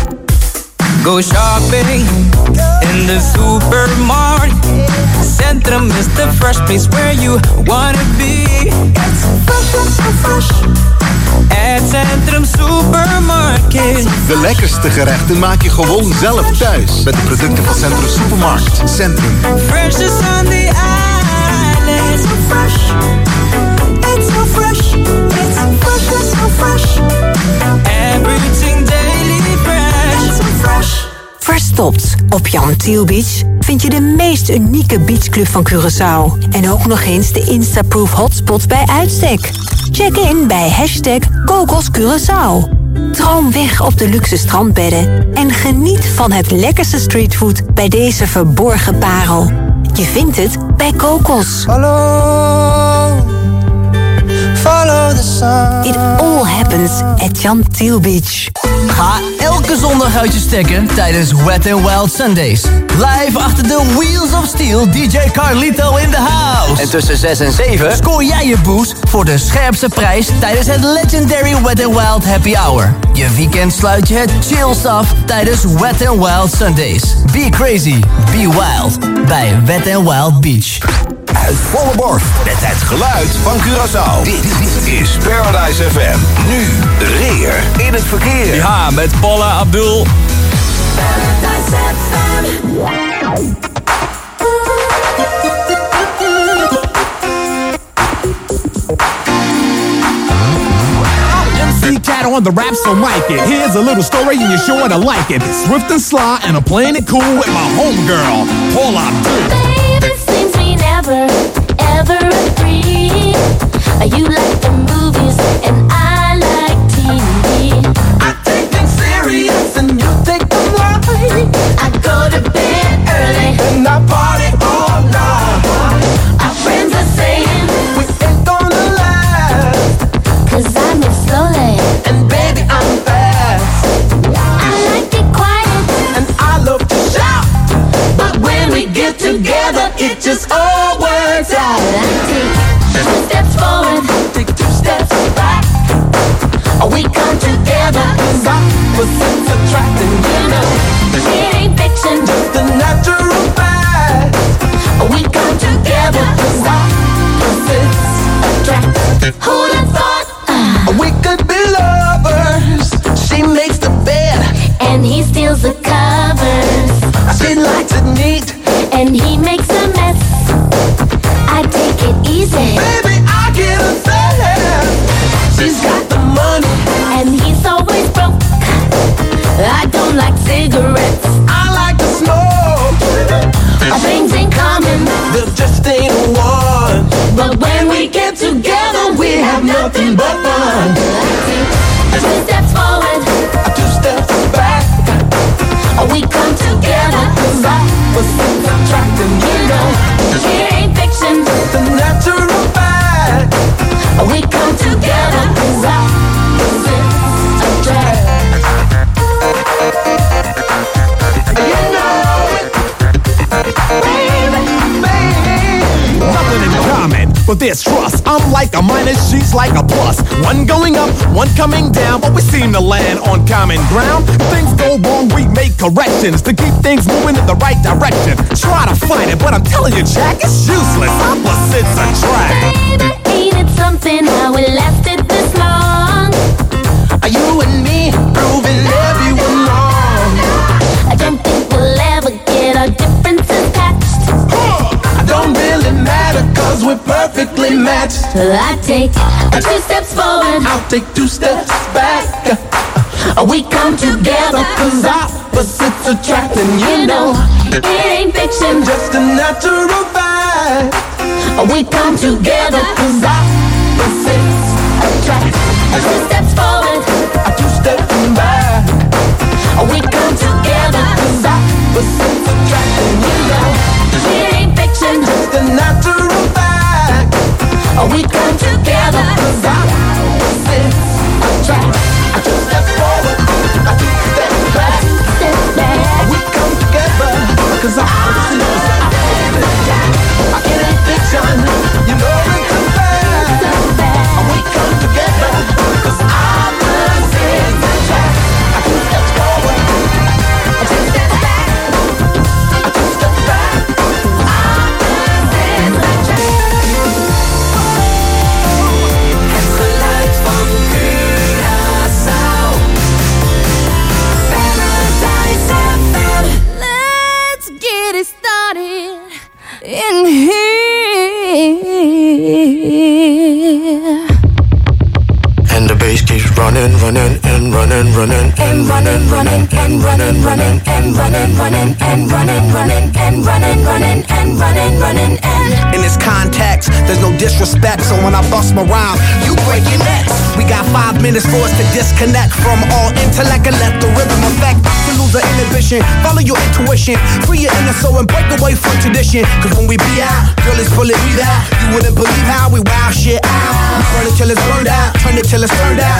Go shopping in the supermarket. Centrum is the fresh place where you wanna be. It's fresh, so fresh. At Centrum Supermarket. De lekkerste gerechten maak je gewoon zelf thuis. Met de producten van Centrum Supermarkt. Centrum. Fresh is on the island. It's so fresh. It's so fresh. It's fresh, it's so fresh. Everything daily fresh. It's so fresh. Verstopt op Jan Beach vind je de meest unieke beachclub van Curaçao. En ook nog eens de Instaproof hotspot bij uitstek. Check in bij hashtag Kokos Curaçao. Droom weg op de luxe strandbedden en geniet van het lekkerste streetfood bij deze verborgen parel. Je vindt het bij Kokos. Follow, follow the sun. It all happens wapens at Jan Tiel Beach. Ga elke zondag uit je stekken tijdens Wet n Wild Sundays. Live achter de Wheels of Steel, D J Carlito in the house. En tussen zes en zeven scoor jij je boost voor de scherpste prijs tijdens het legendary Wet n Wild Happy Hour. Je weekend sluit je het chillst af tijdens Wet n Wild Sundays. Be crazy, be wild bij Wet n Wild Beach. Uit volle borst met het geluid van Curaçao. Dit, dit is Paradise F M. Nu Reer in het verkeer. Ja, met Paula Abdul. Paradise F M. M C Cat on the rap, so mic it. Here's a little story and you're sure to like it. Swift and sly and I'm playing it cool with my homegirl, Paula Abdul. Baby, seems we never, ever agree. You like the movies and I like T V. I take things serious and you take them light. I go to bed early and I party all night. Our friends are saying we ain't gonna last, cause I move slowly and baby I'm fast. I like it quiet and I love to shout, but when we get together it just all works out. I take two steps forward, take two steps back. we come together cause opposites attract, and you know it ain't fiction, just a natural fact. We come together cause opposites attract. Who'd have thought uh, we could be lovers? She makes the bed and he steals the covers. She likes it neat and he makes a mess. I take it easy, baby, I get upset. She's got the money and he's always broke. I don't like cigarettes, I like to smoke. Our things in common, there just ain't one. but when we get together we have nothing but fun. I take two steps forward, two steps back. we come together cause opposites attract, and you know it ain't fiction, the natural fact. we come together cause opposites attract. You know it, baby, baby. Nothing in common, but there's trust. I'm like a minus, she's like a plus. One going up, one coming down, but we seem to land on common ground. Things go wrong, we make corrections to keep things moving in the right direction. Try to fight it, but I'm telling you, Jack, it's useless. Opposites attract. Baby, ain't it something how it lasted this long? Are you and me proving everyone wrong? I don't think we'll ever get our differences patched. I don't really matter cause we're perfectly matched. I take two steps forward, I'll take two steps back. we come together cause opposites attract, and you know it ain't fiction, just a natural fact. we come together cause opposites attract. Two steps forward, two steps back. we come together cause opposites attract, and you know it ain't fiction, just a natural fact. we come together cause opposites attract. Two steps forward, two steps back. Step back. We come together cause opposites attract. It ain't fiction, you know it's a fact. We come together cause opposites attract. Two steps forward, two steps back. Two steps back. Opposites attract. Het geluid van Curaçao. Paradise F M. Let's get it started in here. And the bass keeps running, running, and running, running, and running, running, and running, running, and running, running, and running, running, and running, running, and running, running, and in this context, there's no disrespect, so when I bust my rhyme, you break your necks. We got five minutes for us to disconnect from all intellect and let the rhythm affect. To lose the inhibition, follow your intuition, free your inner soul and break away from tradition. Cause when we be out, girl, it's fully we out. You wouldn't believe how we wow shit out. We burn it till it's burned out, turn it till it's turned out. Act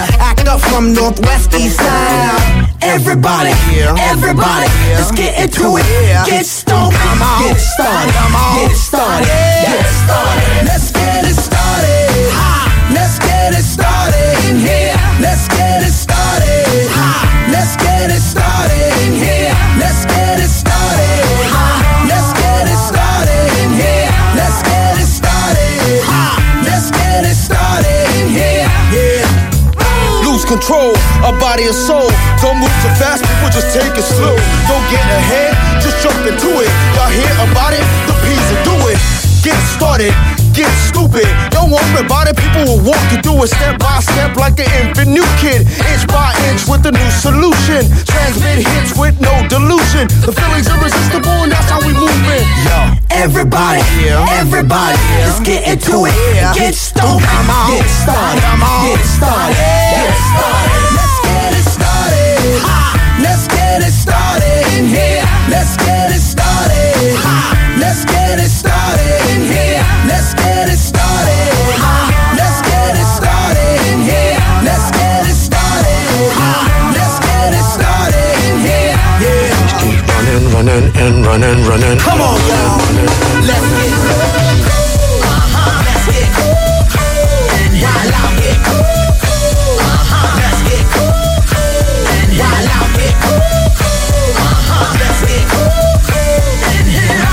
stand up from Northwest East Side. Everybody, everybody, let's get into it. Get stoked, get it started, get it started, get it started. Let's get it started. Let's get it started in here. Let's get it started. Let's get it started in here. Let's get it started. Let's get it started in here. Let's get it started. Let's get it started in here. Yeah. Lose control, our body and soul. Don't move too fast, people just take it slow. Don't get ahead, just jump into it. Y'all hear about it? The P's will do it. Get started, get stupid. Don't worry about it, people will walk you through it step by step like an infant new kid. Inch by inch with a new solution. Transmit hits with no delusion. The feeling's irresistible and that's how we move it. Yo, everybody, everybody, let's get into it. Get stoked, get it started, get it started, get it started. Let's get it started. Let's get it started in here. Let's get it started. Let's get it started in here. Let's get it started. Let's get it started in here. Let's get it started. Let's get it started in here. Yeah. Just keep running, running, and running, running. Come on, y'all. Let's get cool. Uh-huh. Let's get cool. And while I get cool. Uh-huh. Let's get cool. And while I get cool. Uh-huh. Let's get cool. And here.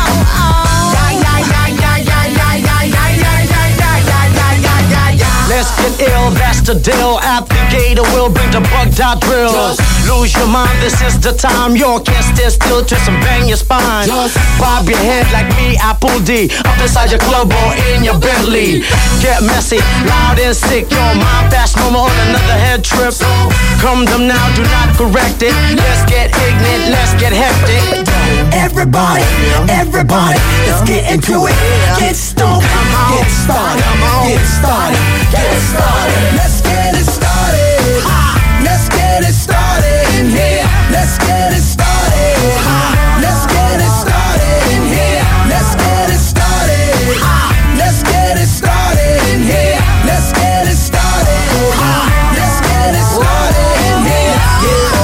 Let's get ill, that's the deal. Applicator will bring the bug dot drill. Just lose your mind, this is the time. You can't stand still, twist and bang your spine. Just bob your head like me, Apple D. Up inside your club or in your Bentley. Get messy, loud and sick. Your mind fast mama on another head trip. Come them now, do not correct it. Let's get ignorant, let's get hectic. Everybody, everybody, let's get into it. Get stoked, get it started, get it started, get it started. Let's get it started. Let's get it started in here. Let's get it started. Let's get it started in here. Let's get it started. Let's get it started in here. Let's get it started. Let's get it started in here. Yeah.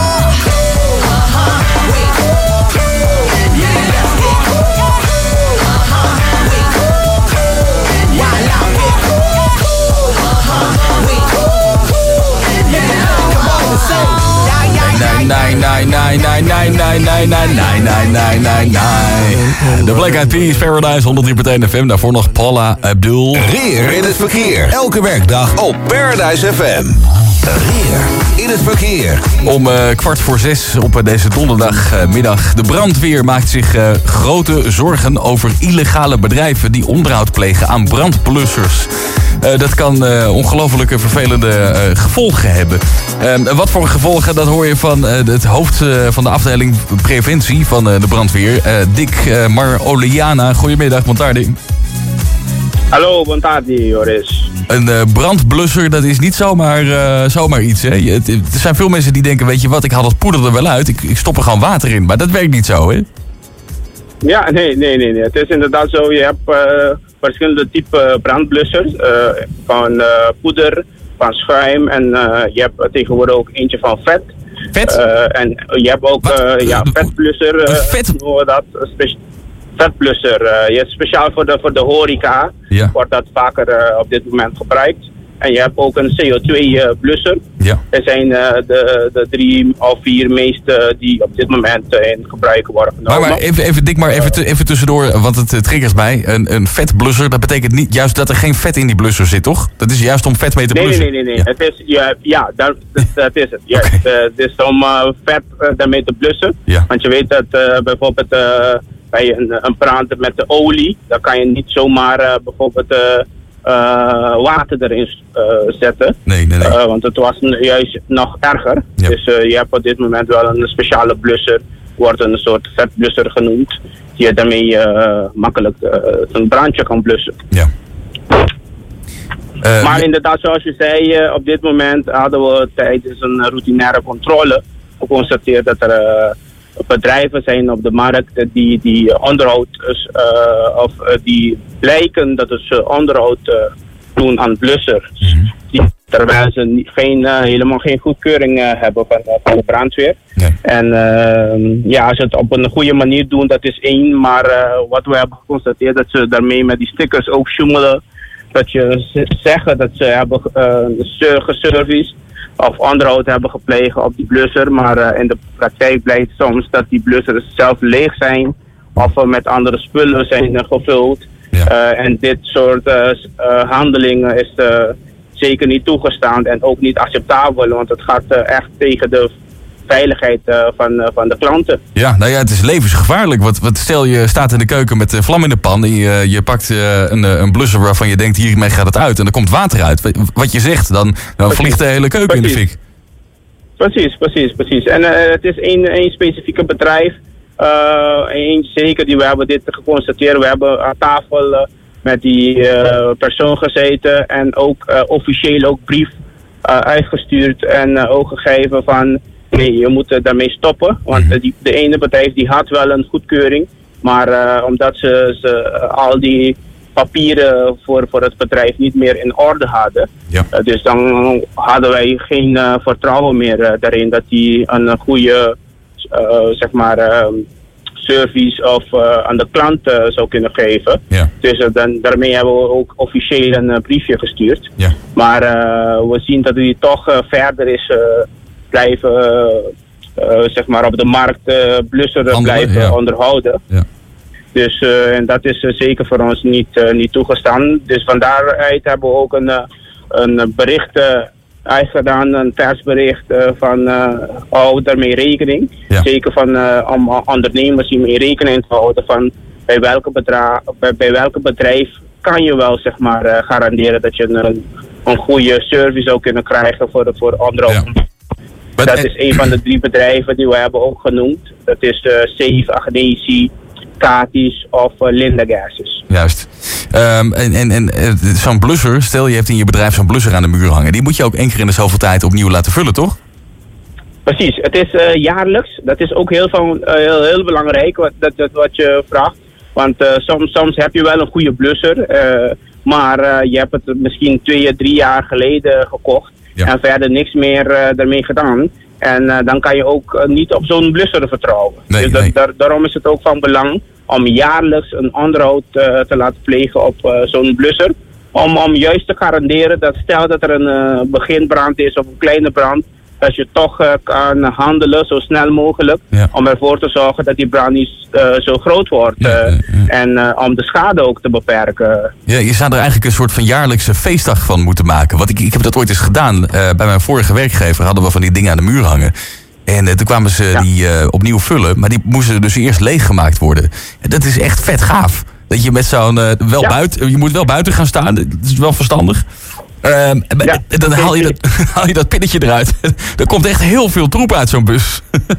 Nine, nine, nine, nine, nine, nine, nine, nine, nine, nine, nine, nine, nine. De Black Eyed Peas, Paradise, honderd drie punt één F M. Daarvoor nog Paula Abdul. Weer in het verkeer. Elke werkdag op Paradise F M. Weer in het verkeer. Om uh, kwart voor zes op uh, deze donderdagmiddag. De brandweer maakt zich uh, grote zorgen over illegale bedrijven die onderhoud plegen aan brandblussers. Uh, dat kan uh, ongelofelijke vervelende uh, gevolgen hebben. Uh, wat voor gevolgen, dat hoor je van uh, het hoofd uh, van de afdeling preventie van uh, de brandweer. Uh, Dick uh, Maroliana, goedemiddag, Montardi. Hallo, Montardi, Joris. Een uh, brandblusser, dat is niet zomaar, uh, zomaar iets, hè? Het, er zijn veel mensen die denken, weet je wat, ik haal dat poeder er wel uit. Ik, ik stop er gewoon water in, maar dat werkt niet zo, hè? Ja, nee, nee, nee. nee. Het is inderdaad zo, je hebt uh, verschillende typen brandblussers. Uh, van uh, poeder, van schuim en uh, je hebt tegenwoordig ook eentje van vet. Vet? Uh, en je hebt ook uh, ja, vetblusser. Uh, vet? Dat, spe- vetblusser. Uh, je hebt speciaal voor de, voor de horeca. Ja. Wordt dat vaker uh, op dit moment gebruikt. En je hebt ook een C O twee blusser. Ja. Er zijn uh, de, de drie of vier meeste die op dit moment uh, in gebruik worden genomen. Maar, maar even, even dik maar even, te, even tussendoor, want het uh, triggert mij. Een, een vetblusser, dat betekent niet juist dat er geen vet in die blusser zit, toch? Dat is juist om vet mee te nee, blussen. Nee, nee, nee. nee. Ja. Het is, ja, ja dat, dat, dat is het. Juist. Okay. Uh, het is om uh, vet uh, daarmee te blussen. Ja. Want je weet dat uh, bijvoorbeeld uh, bij een, een brand met de olie, dan kan je niet zomaar uh, bijvoorbeeld... Uh, Uh, water erin uh, zetten. Nee, nee, nee. Uh, want het was juist nog erger. Ja. Dus uh, je hebt op dit moment wel een speciale blusser. Wordt een soort vetblusser genoemd. Die je daarmee uh, makkelijk uh, een brandje kan blussen. Ja. Uh, maar inderdaad, zoals je zei, uh, op dit moment hadden we tijdens een routinaire controle geconstateerd dat er uh, bedrijven zijn op de markt die, die onderhoud, uh, of uh, die blijken dat ze onderhoud uh, doen aan blussers. Mm-hmm. Die Terwijl ze niet, geen, uh, helemaal geen goedkeuring uh, hebben van, uh, van de brandweer. Nee. En uh, ja, als ze het op een goede manier doen, dat is één. Maar uh, wat we hebben geconstateerd, dat ze daarmee met die stickers ook sjoemelen. Dat je z- zeggen dat ze hebben uh, geserviced of onderhoud hebben gepleegd op die blusser. Maar uh, in de praktijk blijkt soms dat die blussers zelf leeg zijn. Of uh, met andere spullen zijn uh, gevuld. Ja. Uh, en dit soort uh, uh, handelingen is uh, zeker niet toegestaan en ook niet acceptabel. Want het gaat uh, echt tegen de veiligheid uh, van, uh, van de klanten. Ja, nou ja, het is levensgevaarlijk. Wat, wat stel je staat in de keuken met uh, vlam in de pan en je, je pakt uh, een, een blusser waarvan je denkt hiermee gaat het uit en er komt water uit. Wat je zegt, dan, dan vliegt de hele keuken precies. in de fik. Precies, precies, precies. En uh, het is één, één specifieke bedrijf. Uh, één zeker, die we hebben dit geconstateerd. We hebben aan tafel uh, met die uh, persoon gezeten en ook uh, officieel ook brief uh, uitgestuurd en uh, ook gegeven van nee, je moet uh, daarmee stoppen. Want uh, die, de ene bedrijf die had wel een goedkeuring, maar uh, omdat ze, ze uh, al die papieren voor, voor het bedrijf niet meer in orde hadden. Ja. Uh, dus dan hadden wij geen uh, vertrouwen meer uh, daarin dat die een goede uh, zeg maar uh, service of uh, aan de klant uh, zou kunnen geven. Ja. Dus uh, dan, daarmee hebben we ook officieel een uh, briefje gestuurd. Ja. Maar uh, we zien dat die toch uh, verder is uh, blijven uh, uh, zeg maar op de markt uh, blusser Andere, blijven ja. onderhouden. Ja. Dus uh, en dat is uh, zeker voor ons niet, uh, niet toegestaan. Dus van daaruit hebben we ook een, uh, een bericht uh, uitgedaan, een persbericht uh, van uh, hou daarmee rekening. Ja. Zeker van uh, om ondernemers hiermee rekening te houden van bij welke, bedra- bij, bij welke bedrijf kan je wel zeg maar uh, garanderen dat je een, een goede service zou kunnen krijgen voor, voor onderhoud. Ja. Dat is een van de drie bedrijven die we hebben ook genoemd. Dat is uh, Safe, Agnesi, Katis of uh, Linda Gases. Juist. Um, en en, en zo'n blusser, stel je hebt in je bedrijf zo'n blusser aan de muur hangen. Die moet je ook één keer in de zoveel tijd opnieuw laten vullen, toch? Precies. Het is uh, jaarlijks. Dat is ook heel, van, uh, heel, heel belangrijk wat, dat, dat, wat je vraagt. Want uh, soms, soms heb je wel een goede blusser. Uh, maar uh, je hebt het misschien twee, drie jaar geleden gekocht. Ja. En verder niks meer uh, daarmee gedaan. En uh, dan kan je ook uh, niet op zo'n blusser vertrouwen. Nee, dus dat, nee. daar, daarom is het ook van belang om jaarlijks een onderhoud uh, te laten plegen op uh, zo'n blusser. Om, om juist te garanderen dat stel dat er een uh, beginbrand is of een kleine brand, dat je toch uh, kan handelen zo snel mogelijk. Ja. Om ervoor te zorgen dat die brand niet uh, zo groot wordt. Uh, ja, ja, ja. En uh, om de schade ook te beperken. Ja, je zou er eigenlijk een soort van jaarlijkse feestdag van moeten maken. Want ik, ik heb dat ooit eens gedaan. Uh, bij mijn vorige werkgever hadden we van die dingen aan de muur hangen. En uh, toen kwamen ze ja. die uh, opnieuw vullen. Maar die moesten dus eerst leeggemaakt worden. En dat is echt vet gaaf. Dat je met zo'n uh, wel ja. buiten, je moet wel buiten gaan staan. Dat is wel verstandig. Uh, ja. Dan haal je, dat, haal je dat pinnetje eruit. Er komt echt heel veel troep uit zo'n bus.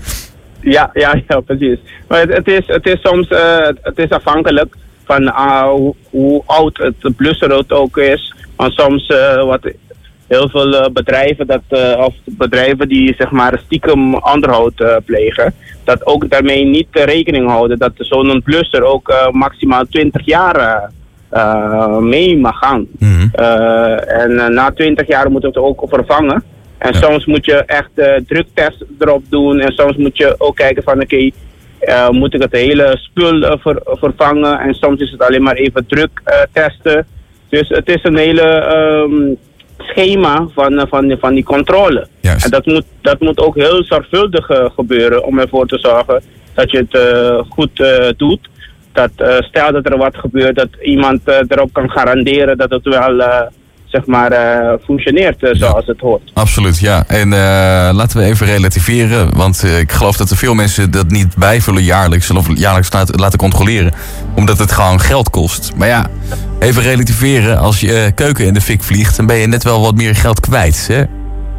ja, ja, ja, precies. Maar het, het, is, het is soms uh, het is afhankelijk van uh, hoe, hoe oud het blusserrood ook is. Want soms uh, wat heel veel uh, bedrijven dat, uh, of bedrijven die zeg maar stiekem onderhoud uh, plegen, dat ook daarmee niet uh, rekening houden dat zo'n blusser ook uh, maximaal twintig jaar uh, Uh, mee mag gaan. Mm-hmm. Uh, en uh, na twintig jaar moet het ook vervangen. En ja. soms moet je echt uh, druktest erop doen. En soms moet je ook kijken van oké, okay, uh, moet ik het hele spul uh, ver, vervangen. En soms is het alleen maar even druk uh, testen. Dus het is een hele um, schema van, uh, van, van die controle. Yes. En dat moet, dat moet ook heel zorgvuldig uh, gebeuren om ervoor te zorgen dat je het uh, goed uh, doet. Dat uh, stel dat er wat gebeurt, dat iemand uh, erop kan garanderen dat het wel uh, zeg maar uh, functioneert uh, zoals ja, het hoort. Absoluut, ja. En uh, laten we even relativeren, want uh, ik geloof dat er veel mensen dat niet bijvullen jaarlijks of jaarlijks laten, laten controleren, omdat het gewoon geld kost. Maar ja, even relativeren, als je uh, keuken in de fik vliegt, dan ben je net wel wat meer geld kwijt, hè?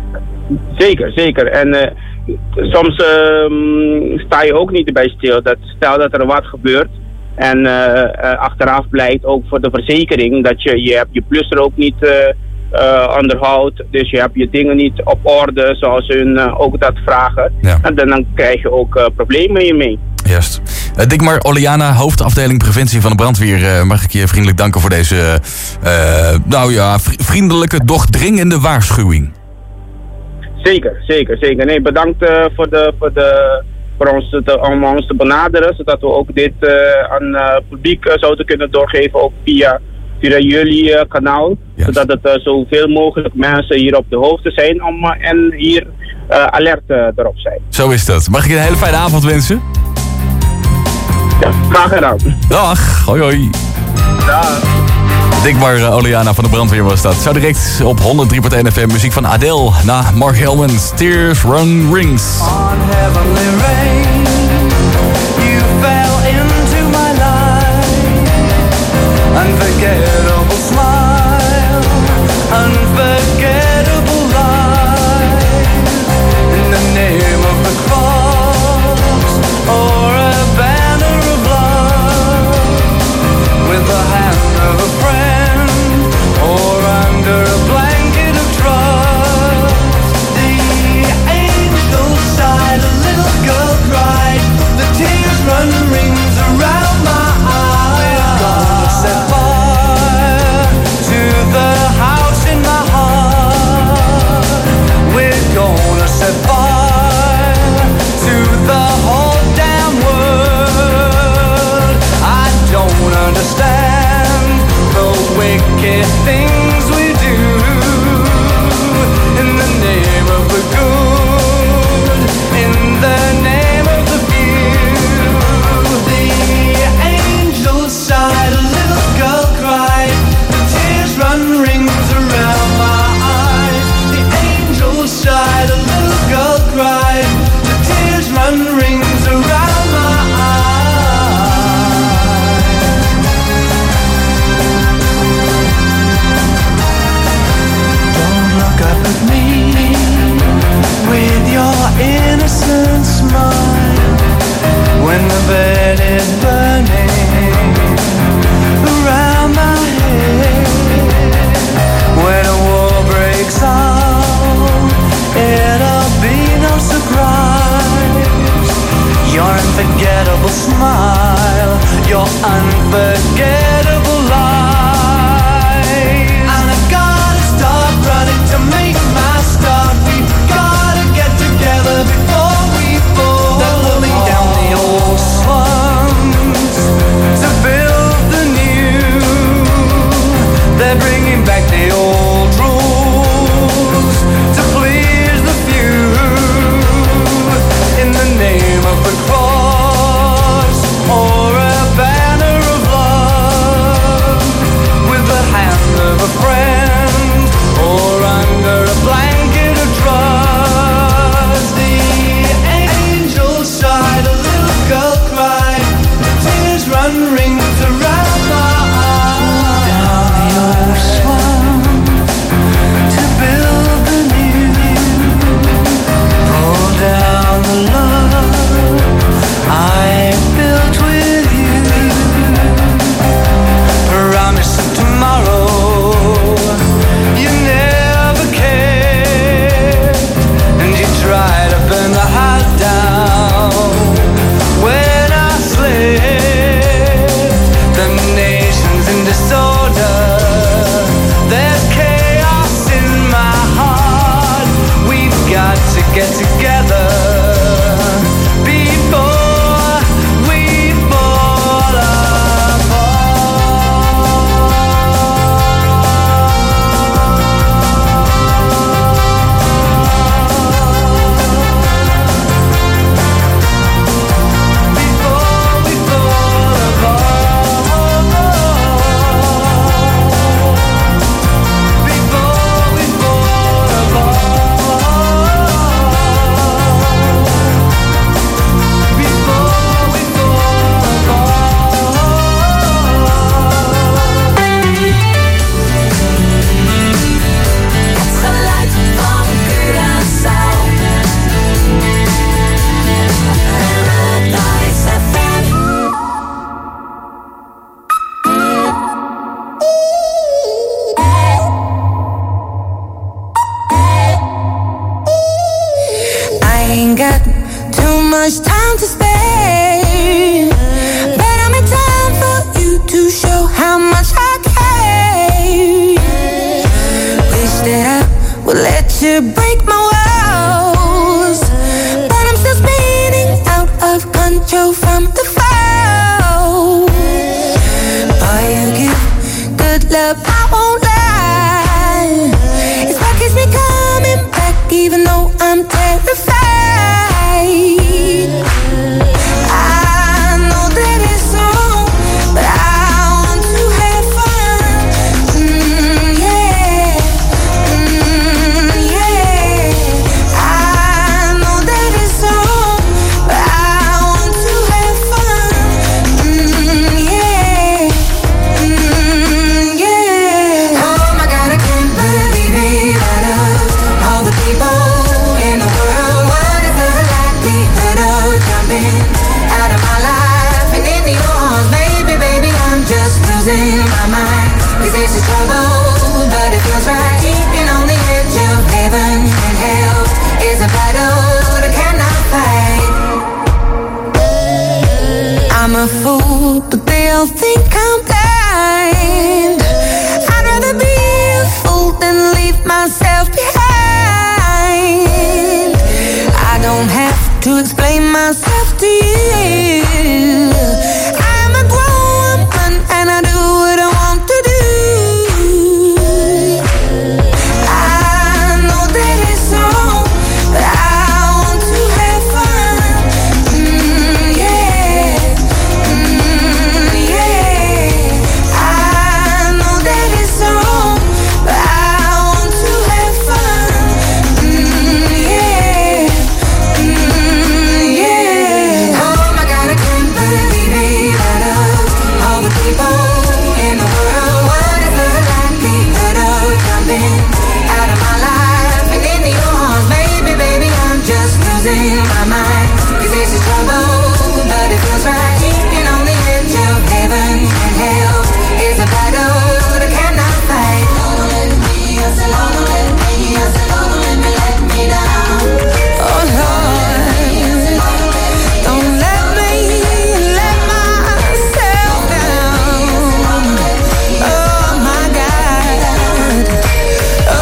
Zeker, zeker. En uh, soms uh, sta je ook niet bij stil. Dat, stel dat er wat gebeurt. En uh, uh, achteraf blijkt ook voor de verzekering dat je, je hebt je blusser ook niet uh, uh, onderhoudt. Dus je hebt je dingen niet op orde zoals hun uh, ook dat vragen. Ja. En dan, dan krijg je ook uh, problemen hiermee. Juist. Uh, Dickmar Oliana, hoofdafdeling preventie van de brandweer. Uh, mag ik je vriendelijk danken voor deze uh, nou ja, vriendelijke, doch dringende waarschuwing. Zeker, zeker, zeker. Nee, bedankt uh, voor, de, voor, de, voor ons te, om ons te benaderen, zodat we ook dit uh, aan het uh, publiek uh, zouden kunnen doorgeven, ook via, via jullie uh, kanaal. Yes. Zodat het uh, zoveel mogelijk mensen hier op de hoogte zijn om, uh, en hier uh, alert uh, erop zijn. Zo is dat. Mag ik je een hele fijne avond wensen? Ja, graag gedaan. Dag, hoi hoi. Dag. Dickmar uh, Oliana van de brandweer was dat. Zo direct op honderd drie punt één F M muziek van Adele na Mark Helmans, Tears Run Rings. On heavenly rain, you fell into my life. Unforgettable smile, unforgettable life. In the name of the cross, or a banner of love, with the hand of a friend, or under a blanket of trust. The angel sighed, a little girl cried, the tears run rings around my eyes. We're gonna set fire to the house in my heart. We're gonna set fire to the whole damn world. I don't understand the wicked things we do in the name of the good, in the name of the few. The angel sighed, a little girl cried, the tears run rings around my eyes. The angel sighed, a little girl cried, the tears run rings around my eyes. Don't look up at me with your innocent smile when the bed is burning around my head. When a war breaks out, it'll be no surprise. Your unforgettable smile, your unforgettable lies. And I gotta start running to make my start. We've gotta get together before we fall. They're pulling down the old slums to build the new. They're bringing back the old rules to please the few. In the name of the cross, or a banner of love, with the hand of a friend, or under a blanket of trust. The angel sighed, a little girl cried, the tears run rings around my eyes. Down the old swamp to build the new. Pull down the love I built with you. Promise of tomorrow you never cared, and you tried to burn the house down when I slept. The nation's in disorder, there's chaos in my heart. We've got to get together before we fall ain't got too much time to spare. to show how much I care. Wish that I would let you break my walls, but I'm still spinning out of control from the fall. Boy, you give good love, I won't lie. It's what keeps me coming back, even though I'm terrified. I know that it's wrong, but I want to have fun. Mm, yeah, mm, yeah. I know that it's wrong, but I want to have fun. Mm, yeah, mm, yeah. Oh my God, I can't believe it. Out of all the people in the world, what is the likelihood of jumping out of my life and into your arms? Baby, baby, I'm just losing my mind. 'Cause this is trouble, but it feels right. Keeping on the edge of heaven and hell is a battle that cannot fight. I'm a fool, but they'll think I'm blind. I'd rather be a fool than leave myself behind. I don't have to explain myself to you. I'm a grown woman and I do what I want to do. I know that it's wrong, but I want to have fun. Mm, yeah, mm, yeah. I know that it's wrong, but I want to have fun. Mm, yeah, mm, yeah. Oh my God, I can't believe it. Out of all the people in the world, what is the likelihood of jumping out of my life and into your arms? Baby, baby, I'm just losing my mind. 'Cause this is trouble, but it feels right. Keeping on the edge of heaven and hell is a battle that cannot fight. Don't let me, I said, don't let me, I said, don't let me let me down. Oh Lord, don't let me let myself down. Oh my God. Oh,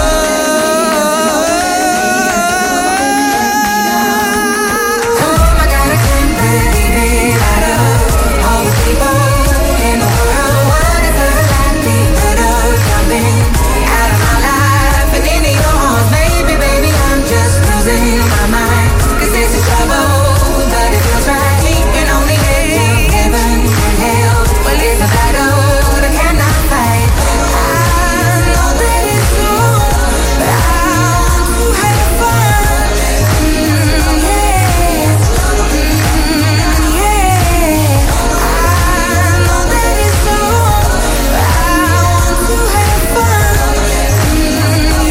oh my God, I can't believe it. Out of all the people in the world, what is the likelihood of jumping out of my life and into your arms? Baby, baby, I'm just losing my mind. 'Cause this is trouble, but it feels right. Keeping on the edge of heaven and hell. Well, it's a battle that cannot fight. I know that it's wrong, but I want to have fun. Mm, yeah, mm, yeah. I know that it's wrong, but I want to have fun. Mm,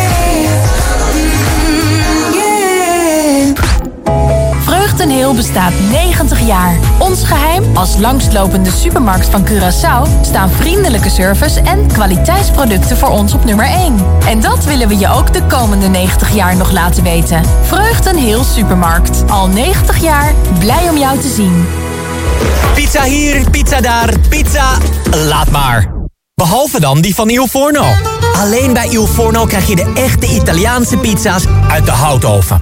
yeah, mm, yeah. Vreugdenheel bestaat negentig jaar. Ons geheim? Als langslopende supermarkt van Curaçao staan vriendelijke service en kwaliteitsproducten voor ons op nummer één. En dat willen we je ook de komende negentig jaar nog laten weten. Vreugdenheel Supermarkt. Al negentig jaar, blij om jou te zien. Pizza hier, pizza daar, pizza... Laat maar. Behalve dan die van Il Forno. Alleen bij Il Forno krijg je de echte Italiaanse pizza's uit de houtoven.